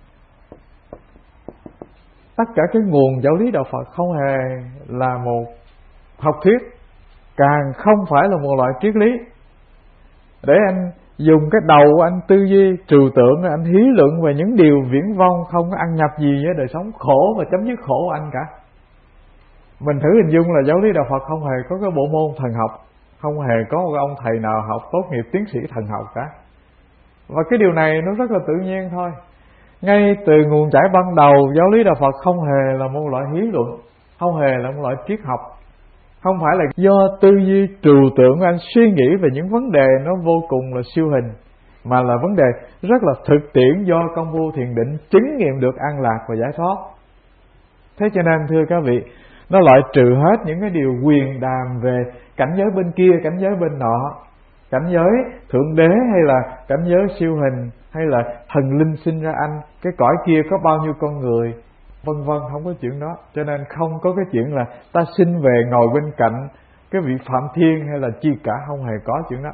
Tất cả cái nguồn giáo lý đạo Phật không hề là một học thuyết, càng không phải là một loại triết lý để anh dùng cái đầu của anh tư duy trừu tượng, anh hí luận về những điều viễn vông không có ăn nhập gì với đời sống khổ và chấm dứt khổ của anh cả. Mình thử hình dung là giáo lý đạo Phật không hề có cái bộ môn thần học, không hề có một ông thầy nào học tốt nghiệp tiến sĩ thần học cả. Và cái điều này nó rất là tự nhiên thôi. Ngay từ nguồn chảy ban đầu, giáo lý đạo Phật không hề là một loại hí luận, không hề là một loại triết học, không phải là do tư duy trừu tượng anh suy nghĩ về những vấn đề nó vô cùng là siêu hình, mà là vấn đề rất là thực tiễn do công phu thiền định chứng nghiệm được an lạc và giải thoát. Thế cho nên thưa các vị, nó loại trừ hết những cái điều quyền đàm về cảnh giới bên kia, cảnh giới bên nọ, cảnh giới thượng đế hay là cảnh giới siêu hình, hay là thần linh sinh ra anh, cái cõi kia có bao nhiêu con người, vân vân, không có chuyện đó. Cho nên không có cái chuyện là ta sinh về ngồi bên cạnh cái vị Phạm Thiên hay là chi cả, không hề có chuyện đó.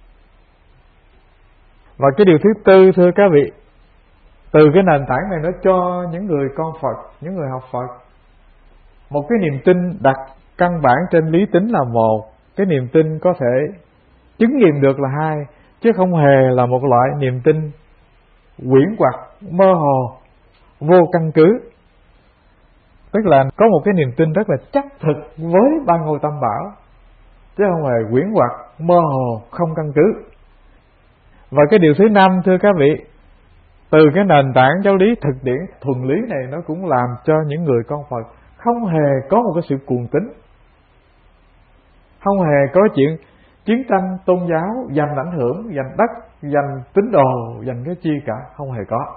Và cái điều thứ tư, thưa các vị, từ cái nền tảng này nó cho những người con Phật, những người học Phật một cái niềm tin đặt căn bản trên lý tính là một, cái niềm tin có thể chứng nghiệm được là hai, chứ không hề là một loại niềm tin quyển hoặc, mơ hồ, vô căn cứ. Tức là có một cái niềm tin rất là chắc thực với ba ngôi tam bảo, chứ không hề quyển hoặc, mơ hồ, không căn cứ. Và cái điều thứ năm, thưa các vị, từ cái nền tảng giáo lý thực điển thuần lý này, nó cũng làm cho những người con Phật không hề có một cái sự cuồng tín, không hề có chuyện chiến tranh tôn giáo, giành ảnh hưởng, giành đất, giành tín đồ, giành cái chi cả, không hề có.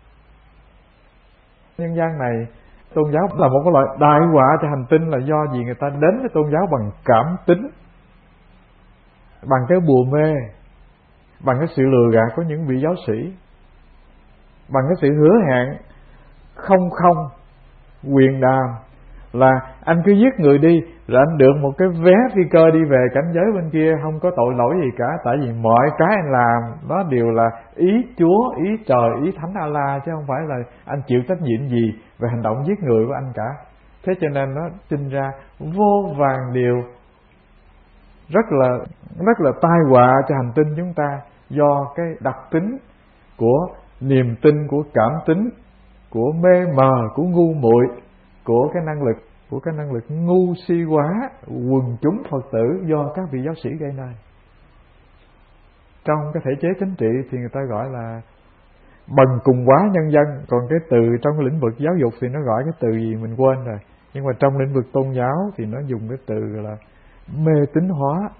Nhân gian này tôn giáo là một cái loại đại họa cho hành tinh, là do gì người ta đến với tôn giáo bằng cảm tính, bằng cái bùa mê, bằng cái sự lừa gạt của những vị giáo sĩ, bằng cái sự hứa hẹn không không quyền đàm là anh cứ giết người đi rồi anh được một cái vé phi cơ đi về cảnh giới bên kia, không có tội lỗi gì cả, tại vì mọi cái anh làm đó đều là ý Chúa, ý trời, ý Thánh Allah, chứ không phải là anh chịu trách nhiệm gì về hành động giết người của anh cả. Thế cho nên nó sinh ra vô vàn điều rất là rất là tai họa cho hành tinh chúng ta. do cái đặc tính của niềm tin, của cảm tính, của mê mờ, của ngu muội, của cái năng lực của cái năng lực ngu si quá quần chúng Phật tử do các vị giáo sĩ gây nên. Trong cái thể chế chính trị thì người ta gọi là bần cùng quá nhân dân, còn cái từ trong cái lĩnh vực giáo dục thì nó gọi cái từ gì mình quên rồi, nhưng mà trong lĩnh vực tôn giáo thì nó dùng cái từ là mê tín hóa,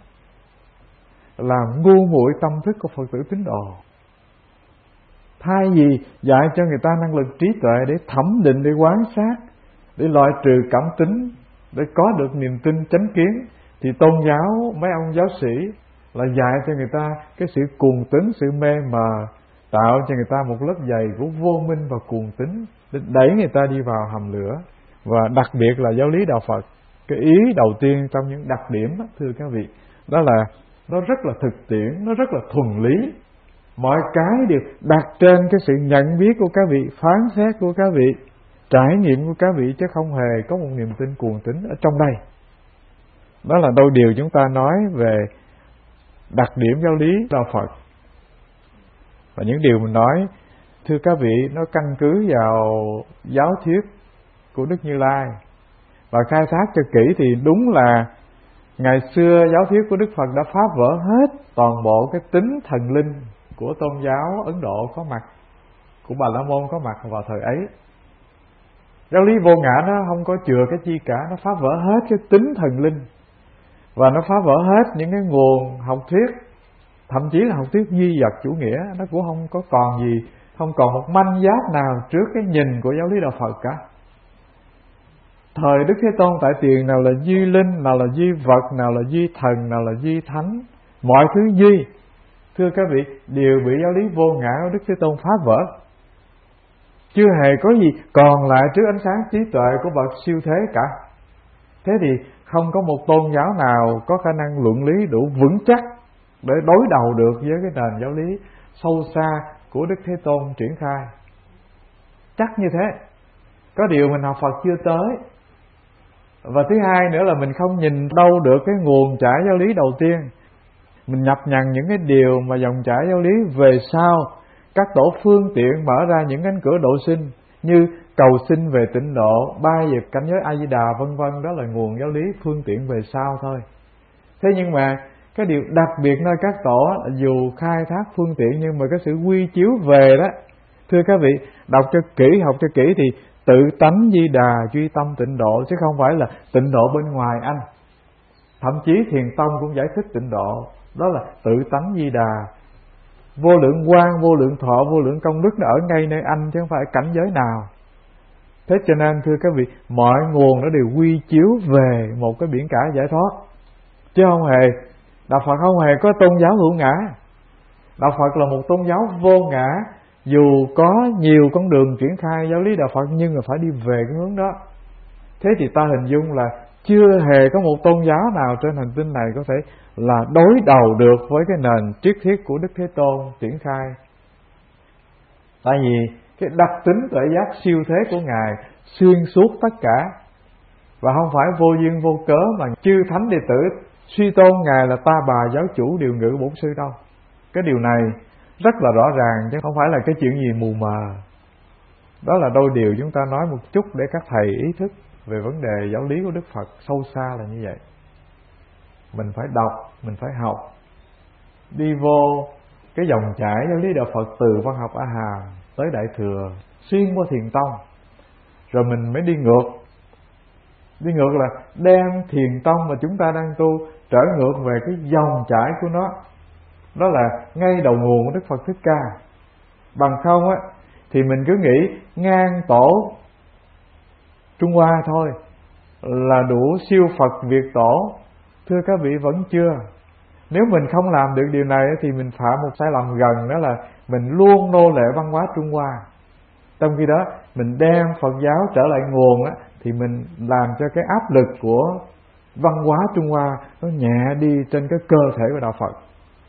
làm ngu muội tâm thức của Phật tử tín đồ. Thay vì dạy cho người ta năng lực trí tuệ để thẩm định, để quan sát, để loại trừ cảm tính, để có được niềm tin chánh kiến, thì tôn giáo, mấy ông giáo sĩ là dạy cho người ta cái sự cuồng tín, sự mê mờ, tạo cho người ta một lớp dày của vô minh và cuồng tín để đẩy người ta đi vào hầm lửa. Và đặc biệt là giáo lý đạo Phật, cái ý đầu tiên trong những đặc điểm đó, thưa các vị, đó là nó rất là thực tiễn, nó rất là thuần lý. Mọi cái đều đặt trên cái sự nhận biết của các vị, phán xét của các vị, trải nghiệm của các vị, chứ không hề có một niềm tin cuồng tín ở trong đây. Đó là đôi điều chúng ta nói về đặc điểm giáo lý đạo Phật. Và những điều mình nói, thưa các vị, nó căn cứ vào giáo thuyết của Đức Như Lai. Và khai thác cho kỹ thì đúng là ngày xưa giáo thuyết của Đức Phật đã phá vỡ hết toàn bộ cái tính thần linh của tôn giáo Ấn Độ có mặt, của Bà La Môn có mặt vào thời ấy. Giáo lý vô ngã nó không có chừa cái chi cả, nó phá vỡ hết cái tính thần linh, và nó phá vỡ hết những cái nguồn học thuyết, thậm chí là học thuyết duy vật chủ nghĩa, nó cũng không có còn gì, không còn một manh giáp nào trước cái nhìn của giáo lý đạo Phật cả. Thời Đức Thế Tôn tại tiền, nào là duy linh, nào là duy vật, nào là duy thần, nào là duy thánh, mọi thứ duy, thưa các vị, đều bị giáo lý vô ngã của Đức Thế Tôn phá vỡ. Chưa hề có gì còn lại trước ánh sáng trí tuệ của bậc siêu thế cả. Thế thì không có một tôn giáo nào có khả năng luận lý đủ vững chắc để đối đầu được với cái nền giáo lý sâu xa của Đức Thế Tôn triển khai. Chắc như thế. Có điều mình học Phật chưa tới. Và thứ hai nữa là mình không nhìn đâu được cái nguồn chảy giáo lý đầu tiên. Mình nhập nhằng những cái điều mà dòng chảy giáo lý về sau các tổ phương tiện mở ra những cánh cửa độ sinh, như cầu sinh về tịnh độ, bay về cảnh giới A Di Đà vân vân, đó là nguồn giáo lý phương tiện về sau thôi. Thế nhưng mà cái điều đặc biệt nơi các tổ là dù khai thác phương tiện nhưng mà cái sự quy chiếu về đó, thưa các vị, đọc cho kỹ, học cho kỹ thì tự tánh Di Đà duy tâm tịnh độ, chứ không phải là tịnh độ bên ngoài anh. Thậm chí Thiền Tông cũng giải thích tịnh độ, đó là tự tánh Di Đà, vô lượng quang, vô lượng thọ, vô lượng công đức nó ở ngay nơi anh, chứ không phải cảnh giới nào. Thế cho nên thưa các vị, mọi nguồn nó đều quy chiếu về một cái biển cả giải thoát, chứ không hề, đạo Phật không hề có tôn giáo hữu ngã. Đạo Phật là một tôn giáo vô ngã, dù có nhiều con đường triển khai giáo lý đạo Phật nhưng mà phải đi về cái hướng đó. Thế thì ta hình dung là chưa hề có một tôn giáo nào trên hành tinh này có thể là đối đầu được với cái nền triết thuyết của Đức Thế Tôn triển khai. Tại vì cái đặc tính tuệ giác siêu thế của Ngài xuyên suốt tất cả, và không phải vô duyên vô cớ mà chư thánh đệ tử suy tôn Ngài là ta bà giáo chủ điều ngự bổn sư đâu. Cái điều này rất là rõ ràng, chứ không phải là cái chuyện gì mù mờ. Đó là đôi điều chúng ta nói một chút để các thầy ý thức về vấn đề giáo lý của Đức Phật sâu xa là như vậy. Mình phải đọc, mình phải học, đi vô cái dòng chảy giáo lý đạo Phật từ văn học A Hàm tới Đại Thừa, xuyên qua Thiền Tông, rồi mình mới đi ngược. Đi ngược là đem Thiền Tông mà chúng ta đang tu trở ngược về cái dòng chảy của nó. Đó là ngay đầu nguồn của Đức Phật Thích Ca. Bằng không á thì mình cứ nghĩ ngang tổ Trung Hoa thôi là đủ siêu Phật Việt tổ. Thưa các vị, vẫn chưa. Nếu mình không làm được điều này thì mình phạm một sai lầm gần, đó là mình luôn nô lệ văn hóa Trung Hoa. Trong khi đó mình đem Phật giáo trở lại nguồn á, thì mình làm cho cái áp lực của văn hóa Trung Hoa nó nhẹ đi trên cái cơ thể của đạo Phật.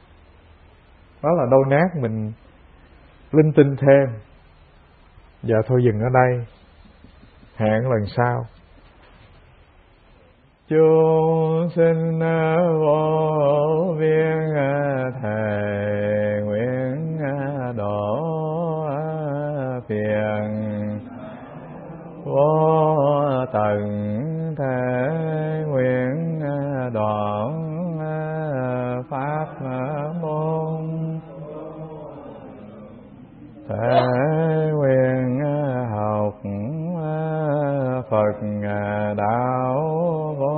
Đó là đôi nát mình linh tinh thêm. Giờ thôi dừng ở đây, hẹn lần sau. Chúng sinh vô biên thề nguyện phiền vô tận thế nguyện đoạn pháp môn thế nguyện học Phật đạo vô